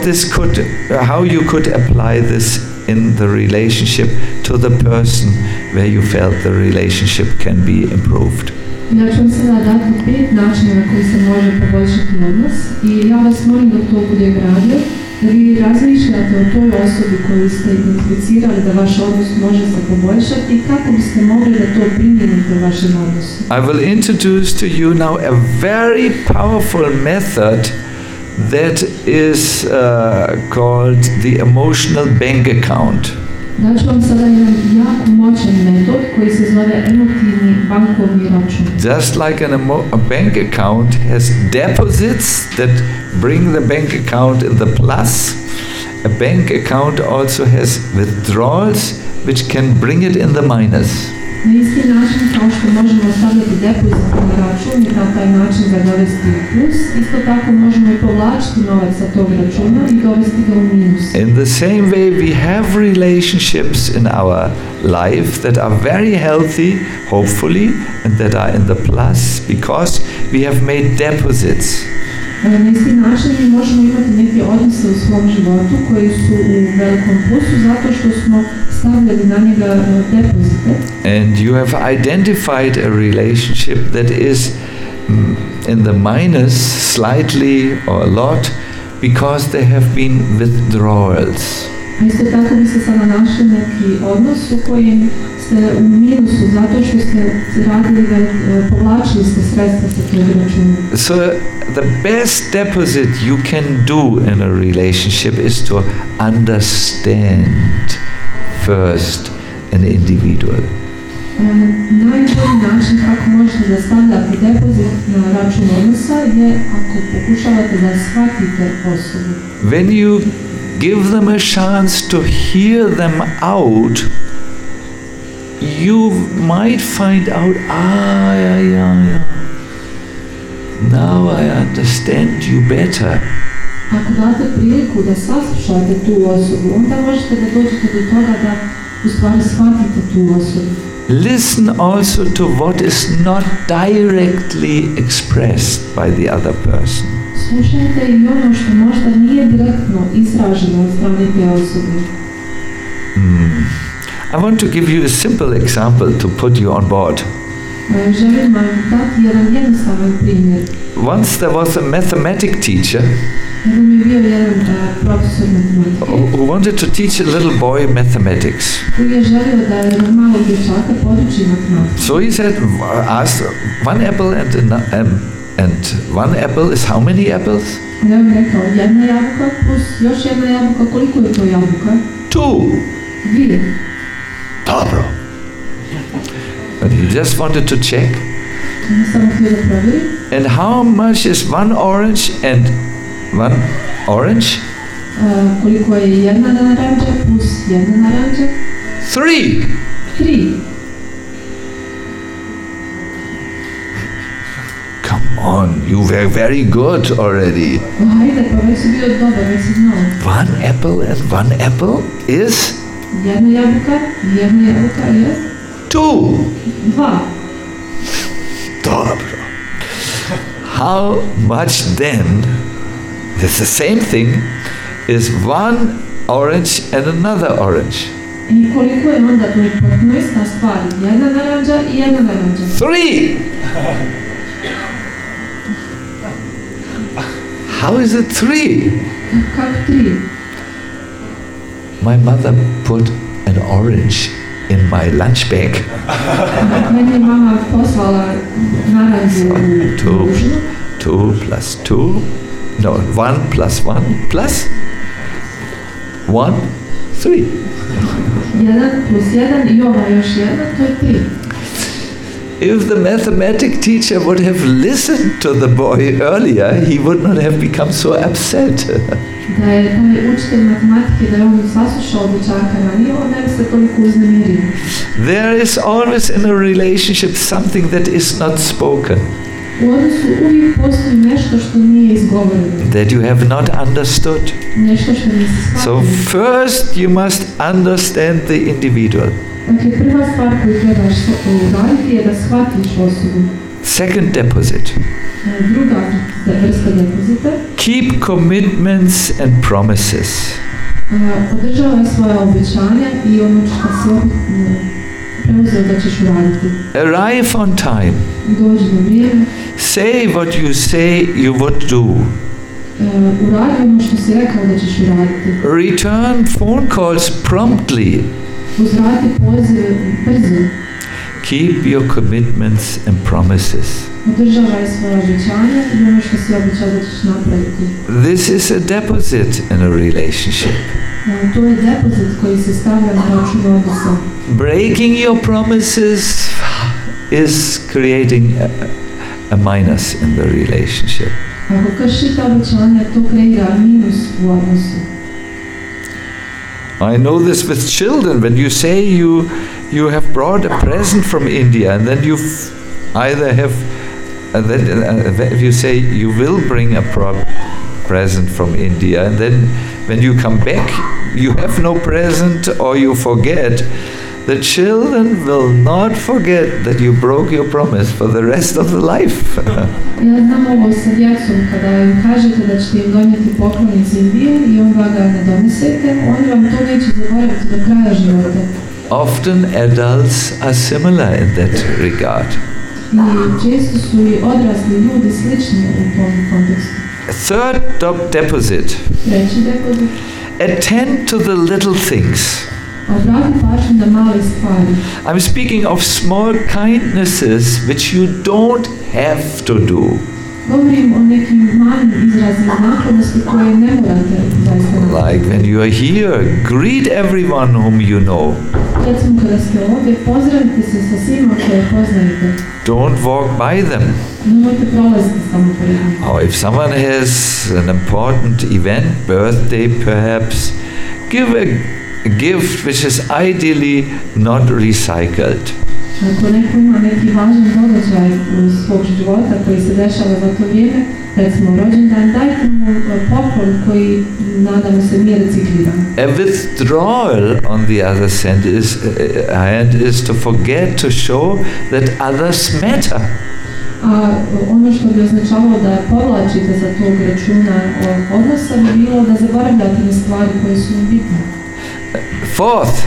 how you could apply this in the relationship to the person where you felt the relationship can be improved. Ja ću vam sada dati 5 načina na koji se može poboljšati odnos i ja vas molim da to budem radio, da vi razmišljate o toj osobi koju ste identificirali da vaš odnos može se poboljšati i kako biste mogli da to primijenite u vašem odnosu. I will introduce to you now a very powerful method that is called the emotional bank account. Daću vam sada jedan jako moćan metod koji se zove emotivni bankovni račun. Just like a bank account has deposits that bring the bank account in the plus, a bank account also has withdrawals which can bring it in the minus. Na isti način kao što možemo stavljati depozit na račun i na taj način ga dovesti u plus, isto tako možemo i povlačiti novac sa tog računa i dovesti ga u minus. In the same way we have relationships in our life that are very healthy, hopefully, and that are in the plus because we have made deposits. Na isti način mi možemo imati neke odnose u svom životu koji su u velikom plusu zato što smo stavljali na njega depozite. And you have identified a relationship that is in the minus slightly or a lot because there have been withdrawals. A isto tako bi se sada našli neki odnos u kojem ste u minusu zato što ste radili, povlačili ste sredstva sa tog računa. So the best deposit you can do in a relationship is to understand first an individual. Najbolji način kako možete da stavljate depozit na račun odnosa je ako pokušavate da shvatite osobu. When you give them a chance to hear them out, you might find out, now I understand you better. Ako date priliku da saslušate tu osobu, onda možete da dođete do toga da u stvari shvatite tu osobu. Listen also to what is not directly expressed by the other person. Slušajte i ono što možda nije direktno izraženo od strane te osobe. I want to give you a simple example to put you on board. Želim vam dati jedan jednostavan primjer. Once there was a mathematic teacher Jednom je bio jedan profesor matematike who wanted to teach a little boy mathematics. koji je želio da jednog malog dječaka poduči matematiku. So he said, asked one apple and one apple is how many apples? Ja bih rekao, jedna jabuka plus još jedna jabuka, koliko je to jabuka? 2. 2. Dobro. But he just wanted to check. Samo htio da provjeri. And how much is one orange and one orange? Koliko je jedna naranđa plus jedna naranđa? 3. 3. Come on, you were very good already. Hajde, pa već si bio dobar, već si znao. One apple and one apple is? Jedna jabuka je? 2. 2. Dobro. How much then, it's the same thing, is one orange and another orange? I koliko je onda, to je potpuno ista stvar, jedna naranđa i jedna naranđa? 3. How is it 3? Kako 3? My mother put an orange in my lunch bag. Meni je mama poslala naranđu u ružnu. 2 plus 2. No, 1 plus 1 plus 1, 3. 1 plus 1 i ova još jedna, to je 3. If the mathematic teacher would have listened to the boy earlier, he would not have become so upset. Da je taj učitelj matematike, da je on saslušao dječaka ranije, on ne bi se toliko uznemirio. There is always in a relationship something that is not spoken, U odnosu uvijek postoji nešto što nije izgovoreno. that you have not understood. Nešto što nisi So shvatio. first you must understand the individual. Dakle, prva stvar koju trebaš uraditi je da shvatiš osobu. Second deposit. Druga vrsta depozita. Keep commitments and promises. Održavaj svoje obećanja i ono što si preuzeo da ćeš uraditi. Arrive on time. Dođi na vrijeme. Say what you say you would do. Uradi ono što si rekao da ćeš uraditi. Return phone calls promptly. Uzvrati pozive brzo. Keep your commitments and promises. Održavaj svoje obećanja i ono što si obećao da ćeš napraviti. This is a deposit in a relationship. To je depozit koji se stavlja na račun odnosa. Breaking your promises is creating a minus in the relationship. Ako kršite obećanja, to kreira minus u odnosu. I know this with children. When you say you have brought a present from India, and then you either have, if you say you will bring a present from India, and then when you come back, you have no present or you forget, the children will not forget that you broke your promise for the rest of the life. Ja znam ovo sa djecom, kada im kažete da ćete im donijeti poklon iz Indije i onda ga ne donesete, oni vam to neće zaboraviti do kraja života. Often adults are similar in that regard. I često su i odrasli ljudi slični u tom kontekstu. Third deposit. Treći depozit. Attend to the little things. Obrati pažnju na male stvari. I'm speaking of small kindnesses which you don't have to do. Govorim o nekim malim izrazima naklonosti koje ne morate zaista napraviti. Like when you are here, greet everyone whom you know. Recimo kada ste ovdje, pozdravite se sa svima koje poznajete. Don't walk by them. Nemojte prolaziti samo pored njih. Or if someone has an important event, birthday perhaps, give a gift which is ideally not recycled. Ako neko ima neki važan događaj u svog života koji se dešava za to vrijeme, recimo rođendan, dajte mu poklon koji, nadamo se, nije recikliran. A withdrawal, on the other hand, is to forget to show that others matter. A ono što bi označavalo da povlačite sa tog računa odnosa bi bilo da zaboravljate na stvari koje su bitne. Fourth,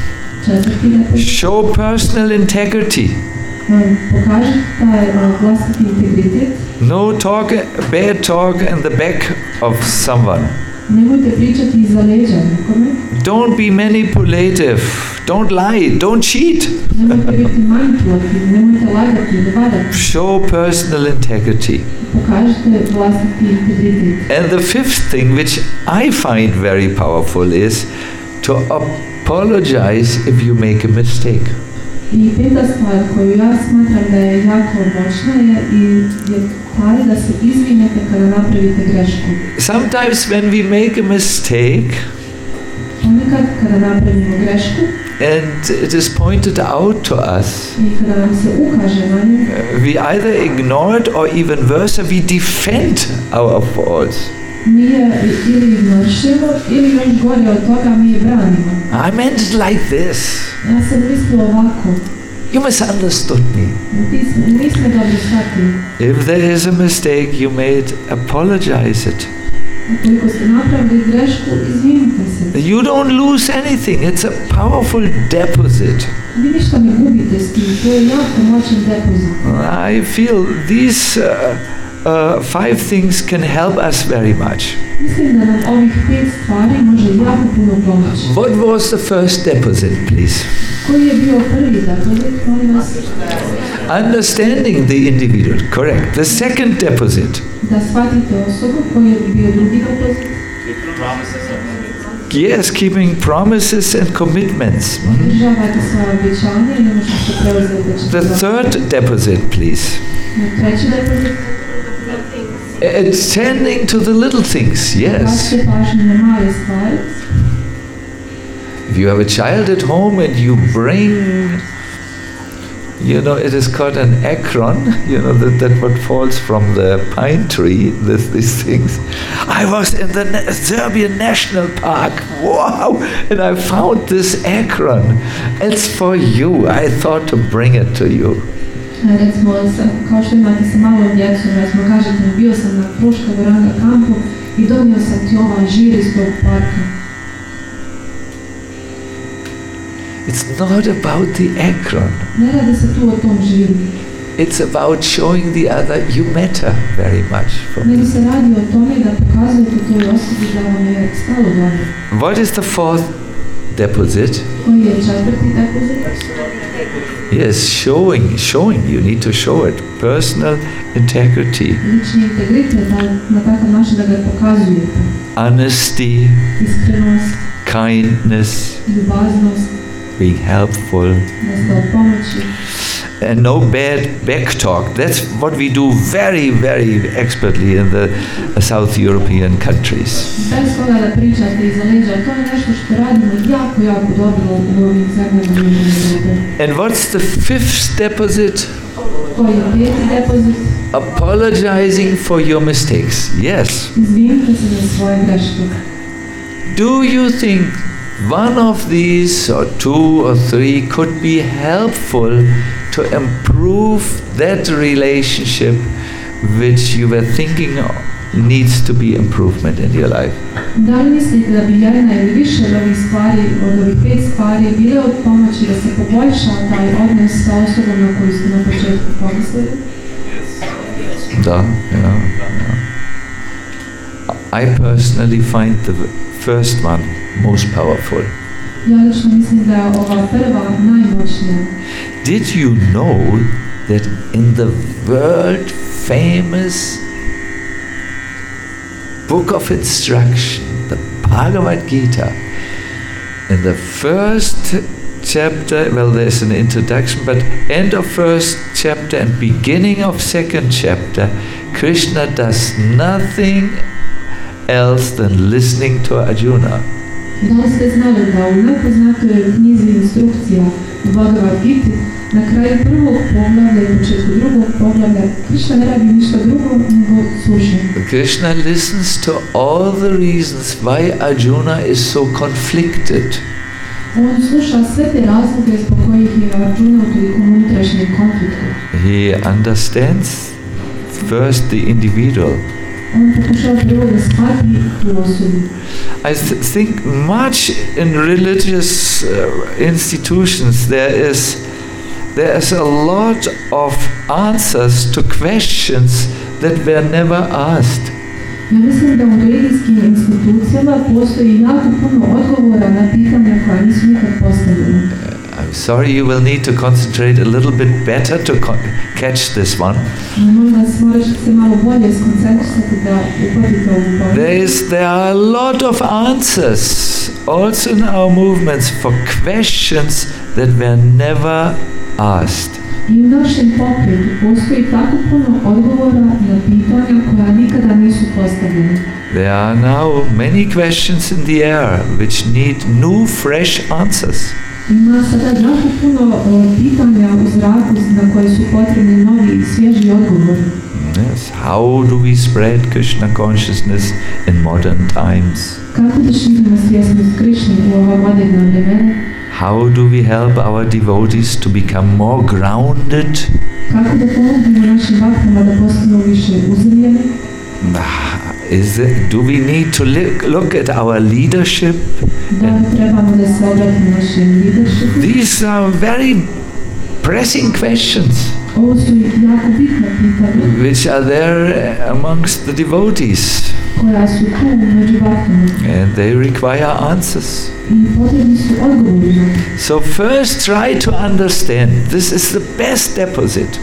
show personal integrity. Pokažite taj vlastiti integritet. No bad talk in the back of someone. Nemojte pričati iza leđa nekome. Don't be manipulative. Don't lie. Don't cheat. Nemojte biti manipulativni, nemojte lagati ili varati. Show personal integrity. Pokažite vlastiti integritet. And the fifth thing which I find very powerful is to apologize if you make a mistake. I peta stvar koju ja smatram da je jako moćna je taj da se izvinete kada napravite grešku. Sometimes when we make a mistake, ponekad kada napravimo grešku, and it is pointed out to us, i kada nam se ukaže na nju, we either ignore it or even worse, we defend our faults. Mi je ili ignorišemo ili još gore od toga mi je branimo. I meant it like this. Ja sam mislila ovako. You misunderstood me. Nisi me dobro shvatili. If there is a mistake you made, apologize it. Ukoliko ste napravili grešku, izvinite se. You don't lose anything. It's a powerful deposit. Vi ništa ne gubite s tim. To je jako moćan depozit. I feel these 5 things can help us very much. Mislim da nam ovih 5 stvari može jako puno pomoći. What was the first deposit, please? Koji je bio prvi depozit, molim vas? Understanding the individual, correct. The second deposit. Da shvatite osobu, koji je bio drugi depozit? Yes, keeping promises and commitments. Održavate svoje obećanja i ono što ste preuzeli. The third deposit, please. Treći depozit? Attending to the little things, yes. If you have a child at home and you bring, it is called an akron, that what falls from the pine tree, these things. I was in the Serbian National Park, wow, and I found this akron. It's for you. I thought to bring it to you. Recimo, kao što imate sa malom djecom, recimo kažete, bio sam na Fruška Goranga kampu i donio sam ti ovaj žir iz tog parka. It's not about the akron. Ne radi se tu o tom žiru. It's about showing the other you matter very much for me. Nego se radi o tome da pokazujete toj osobi da vam je stalo do nje. What is the fourth deposit? Koji je četvrti depozit? Yes, showing. You need to show it. Personal integrity. Lični integritet, na takav način da ga pokazujete. Honesty. Iskrenost. Kindness. Ljubaznost. Being helpful. Da ste od pomoći. And no bad back talk. That's what we do very, very expertly in the South European countries. Bez toga da pričate iza leđa, to je nešto što radimo jako, jako dobro u ovim zemljama. And what's the fifth deposit? Koji je peti depozit? Apologizing for your mistakes. Yes. Izvinite se za svoje greške. Do you think one of these or 2 or 3 could be helpful to improve that relationship which you were thinking needs to be improvement in your life? Da li mislite da bi jedna ili više od ovih stvari, od ovih 5 stvari, bile od pomoći da se poboljša taj odnos sa osobom na koju ste na početku pomislili? Da, yeah. I personally find the first one most powerful. Ja lično mislim da je ova prva najmoćnija. Did you know that in the world famous book of instruction, the Bhagavad Gita, in the first chapter, well, there's an introduction, but end of first chapter and beginning of second chapter, Krishna does nothing else than listening to Arjuna. Da li ste znali da u nepoznatoj knjizi instrukcija u Bhagavad Giti, na kraju prvog poglavlja i početku drugog poglavlja, Krishna ne radi ništa drugo nego sluša. Krishna listens to all the reasons why Arjuna is so conflicted. On sluša sve te razloge zbog kojih je Arjuna u tolikom unutrašnjem konfliktu. He understands first the individual. On pokušava prvo da shvati tu osobu. I think much in religious institutions there is a lot of answers to questions that were never asked. Ja mislim da u religijskim institucijama postoji jako puno odgovora na pitanja koja nisu nikad postavljena. I'm sorry, you will need to concentrate a little bit better to catch this one. There are a lot of answers also in our movements for questions that were never asked. I u našem pokretu postoji tako puno odgovora na pitanja koja nikada nisu postavljena. There are now many questions in the air which need new, fresh answers. Ima sada jako puno pitanja u zraku na koje su potrebni novi i svježi odgovori. Yes. How do we spread Krishna consciousness in modern times? Kako da širimo svjesnost Krishne u ova moderna vremena? How do we help our devotees to become more grounded? Kako da pomognemo našim bhaktama da postanu više uzemljeni? Do we need to look at our leadership? These are very pressing questions which are there amongst the devotees, and they require answers. So first try to understand, this is the best deposit.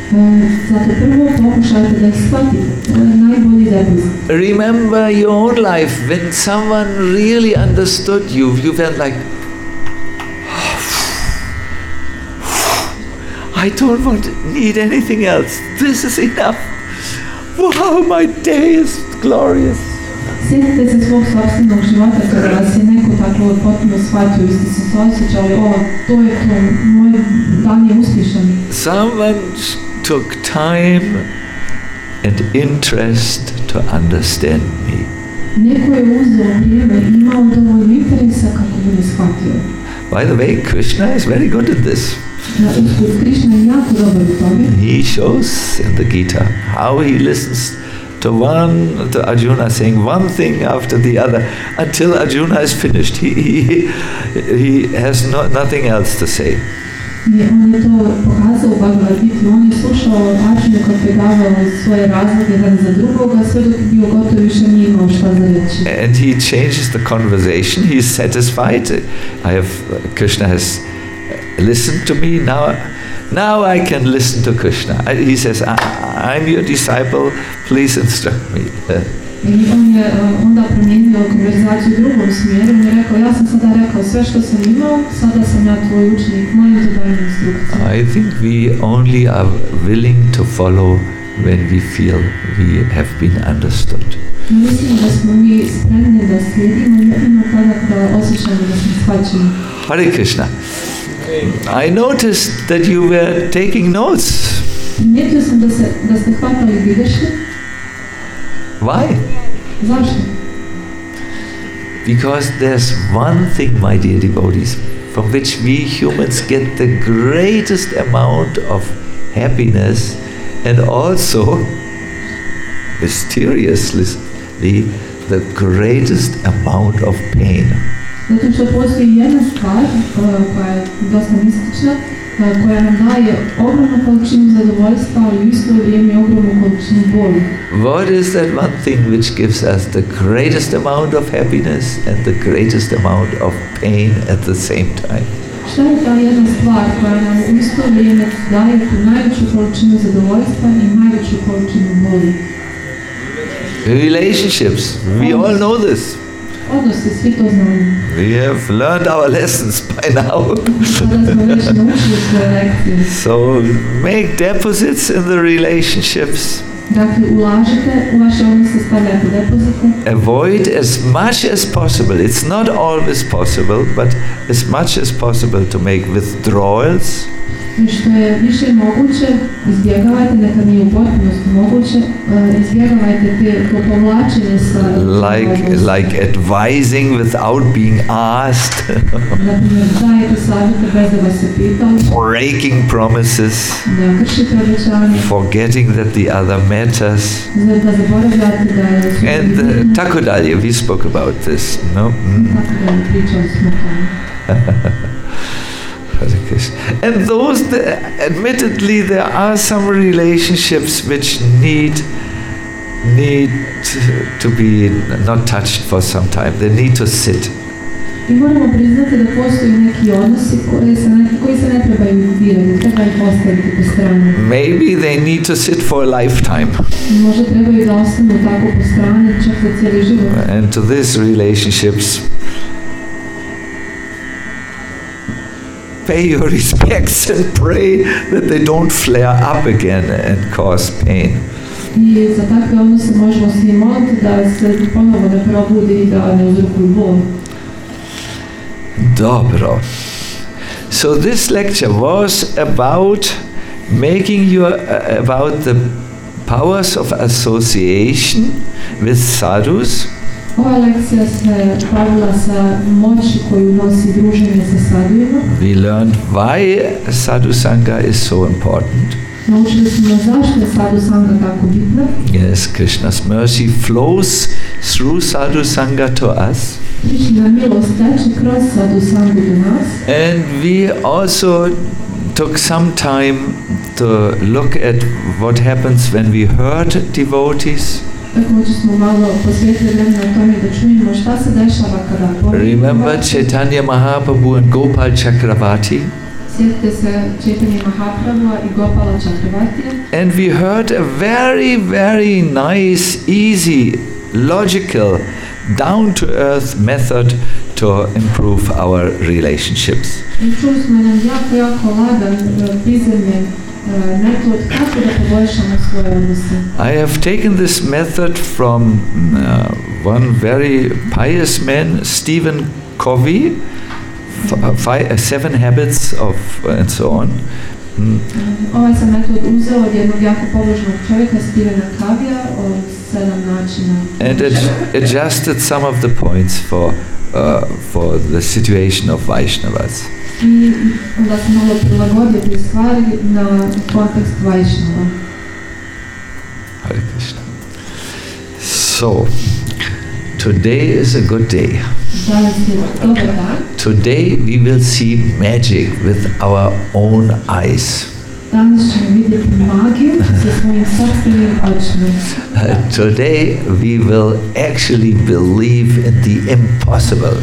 Remember your own life, when someone really understood you, you went like, I don't need anything else. This is enough. Wow, my day is glorious. Sjetite se svog sobstvenog života kada vas je neko tako potpuno shvatio i ste se osjećali, to je to, moj dan je uspješan. Someone took time and interest to understand me. Neko je uzeo vrijeme i imao dovoljno interesa kako bi me shvatio. By the way, Krishna is very good at this. Krishna je jako dobar u tome. He shows in the Gita how he listens to Arjuna saying one thing after the other until Arjuna is finished. He has nothing else to say. On je to pokazao u Bhagavad Gita, on je slušao Arjuna kad predavao svoje razloge jedan za drugoga, sve dok je bio gotov više nije imao šta za reći. And he changes the conversation, he is satisfied. Krishna has listened to me, now I can listen to Krishna. He says, I'm your disciple, please instruct me. I on je onda promijenio konverzaciju u drugom smjeru i rekao, ja sam sada rekao sve što sam imao, sada sam ja tvoj učenik, molim te daj mi instrukcije. I think we only are willing to follow when we feel we have been understood. Mislim da smo mi spremni da slijedimo jedino tada kada osjećamo da smo shvaćeni. Hare Krishna. I noticed that you were taking notes. Primijetio sam da ste hvatali bilješke. Why? Zašto? Because there's one thing, my dear devotees, from which we humans get the greatest amount of happiness and also, mysteriously, the greatest amount of pain. Zato što postoji jedna stvar koja je dosta mistična, koja nam daje ogromnu količinu zadovoljstva, ali u isto vrijeme ogromnu količinu boli. What is that one thing which gives us the greatest amount of happiness and the greatest amount of pain at the same time? Šta je ta jedna stvar koja nam u isto vrijeme daje tu najveću količinu zadovoljstva i najveću količinu boli? Relationships. We all know this. Odnosi, svi to znamo. We have learned our lessons by now. Sada smo već naučili svoje lekcije. So make deposits in the relationships. Dakle, ulažite u vaše odnose, stavljate depozite. Avoid as much as possible. It's not always possible, but as much as possible to make withdrawals. I što je više moguće, izbjegavajte, nekad nije u potpunosti moguće, izbjegavajte to povlačenje sa... Like advising without being asked. Naprimjer, dajete savjete bez da vas se pitali. Breaking promises. Da kršite obećanje. Forgetting that the other matters. Da zaboravljate da je... And tako dalje, we spoke about this, no? Tako dalje, pričali smo o tome. And those, admittedly, there are some relationships which need to be not touched for some time. They need to sit. I moramo priznati da postoji neki odnosi koji se ne trebaju dirati, treba ih ostaviti po strani. Maybe they need to sit for a lifetime. Možda trebaju da ostanu tako po strani čak za cijeli život. And to these relationships, pay your respects and pray that they don't flare up again and cause pain. I za takve odnose možemo se moliti da se ponovo ne probudi i da ne uzrokuju bol. Dobro. So this lecture was about making you about the powers of association with sadhus. Ova lekcija se bavila sa moći koju nosi druženje sa sadhuima. We learned why sadhu sangha is so important. Naučili smo zašto je sadhu sangha tako bitna. Yes, Krishna's mercy flows through sadhu sangha to us. Krishna milost teče kroz sadhu sanghu do nas. And we also took some time to look at what happens when we hurt devotees. Remember Chaitanya Mahaprabhu and Gopal Chakravarti? And we heard a very, very nice, easy, logical, down-to-earth method to improve our relationships. I have taken this method from one very pious man, Stephen Covey, 7 Habits of and so on. Ovaj sam metod uzeo od jednog jako pobožnog čovjeka, Stephena Coveyja, od 7 načina. And adjusted some of the points for the situation of Vaishnavas. I onda sam malo prilagodio te stvari na kontekst Vaishnava. Hare Krishna. So, today is a good day. Today we will see magic with our own eyes. Today we will actually believe in the impossible.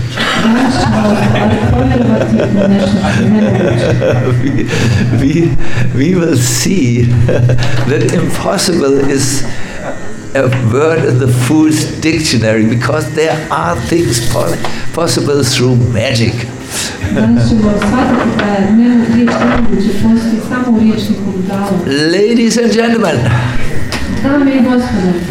we will see that impossible is a word in the Fool's Dictionary, because there are things possible through magic. Ladies and gentlemen,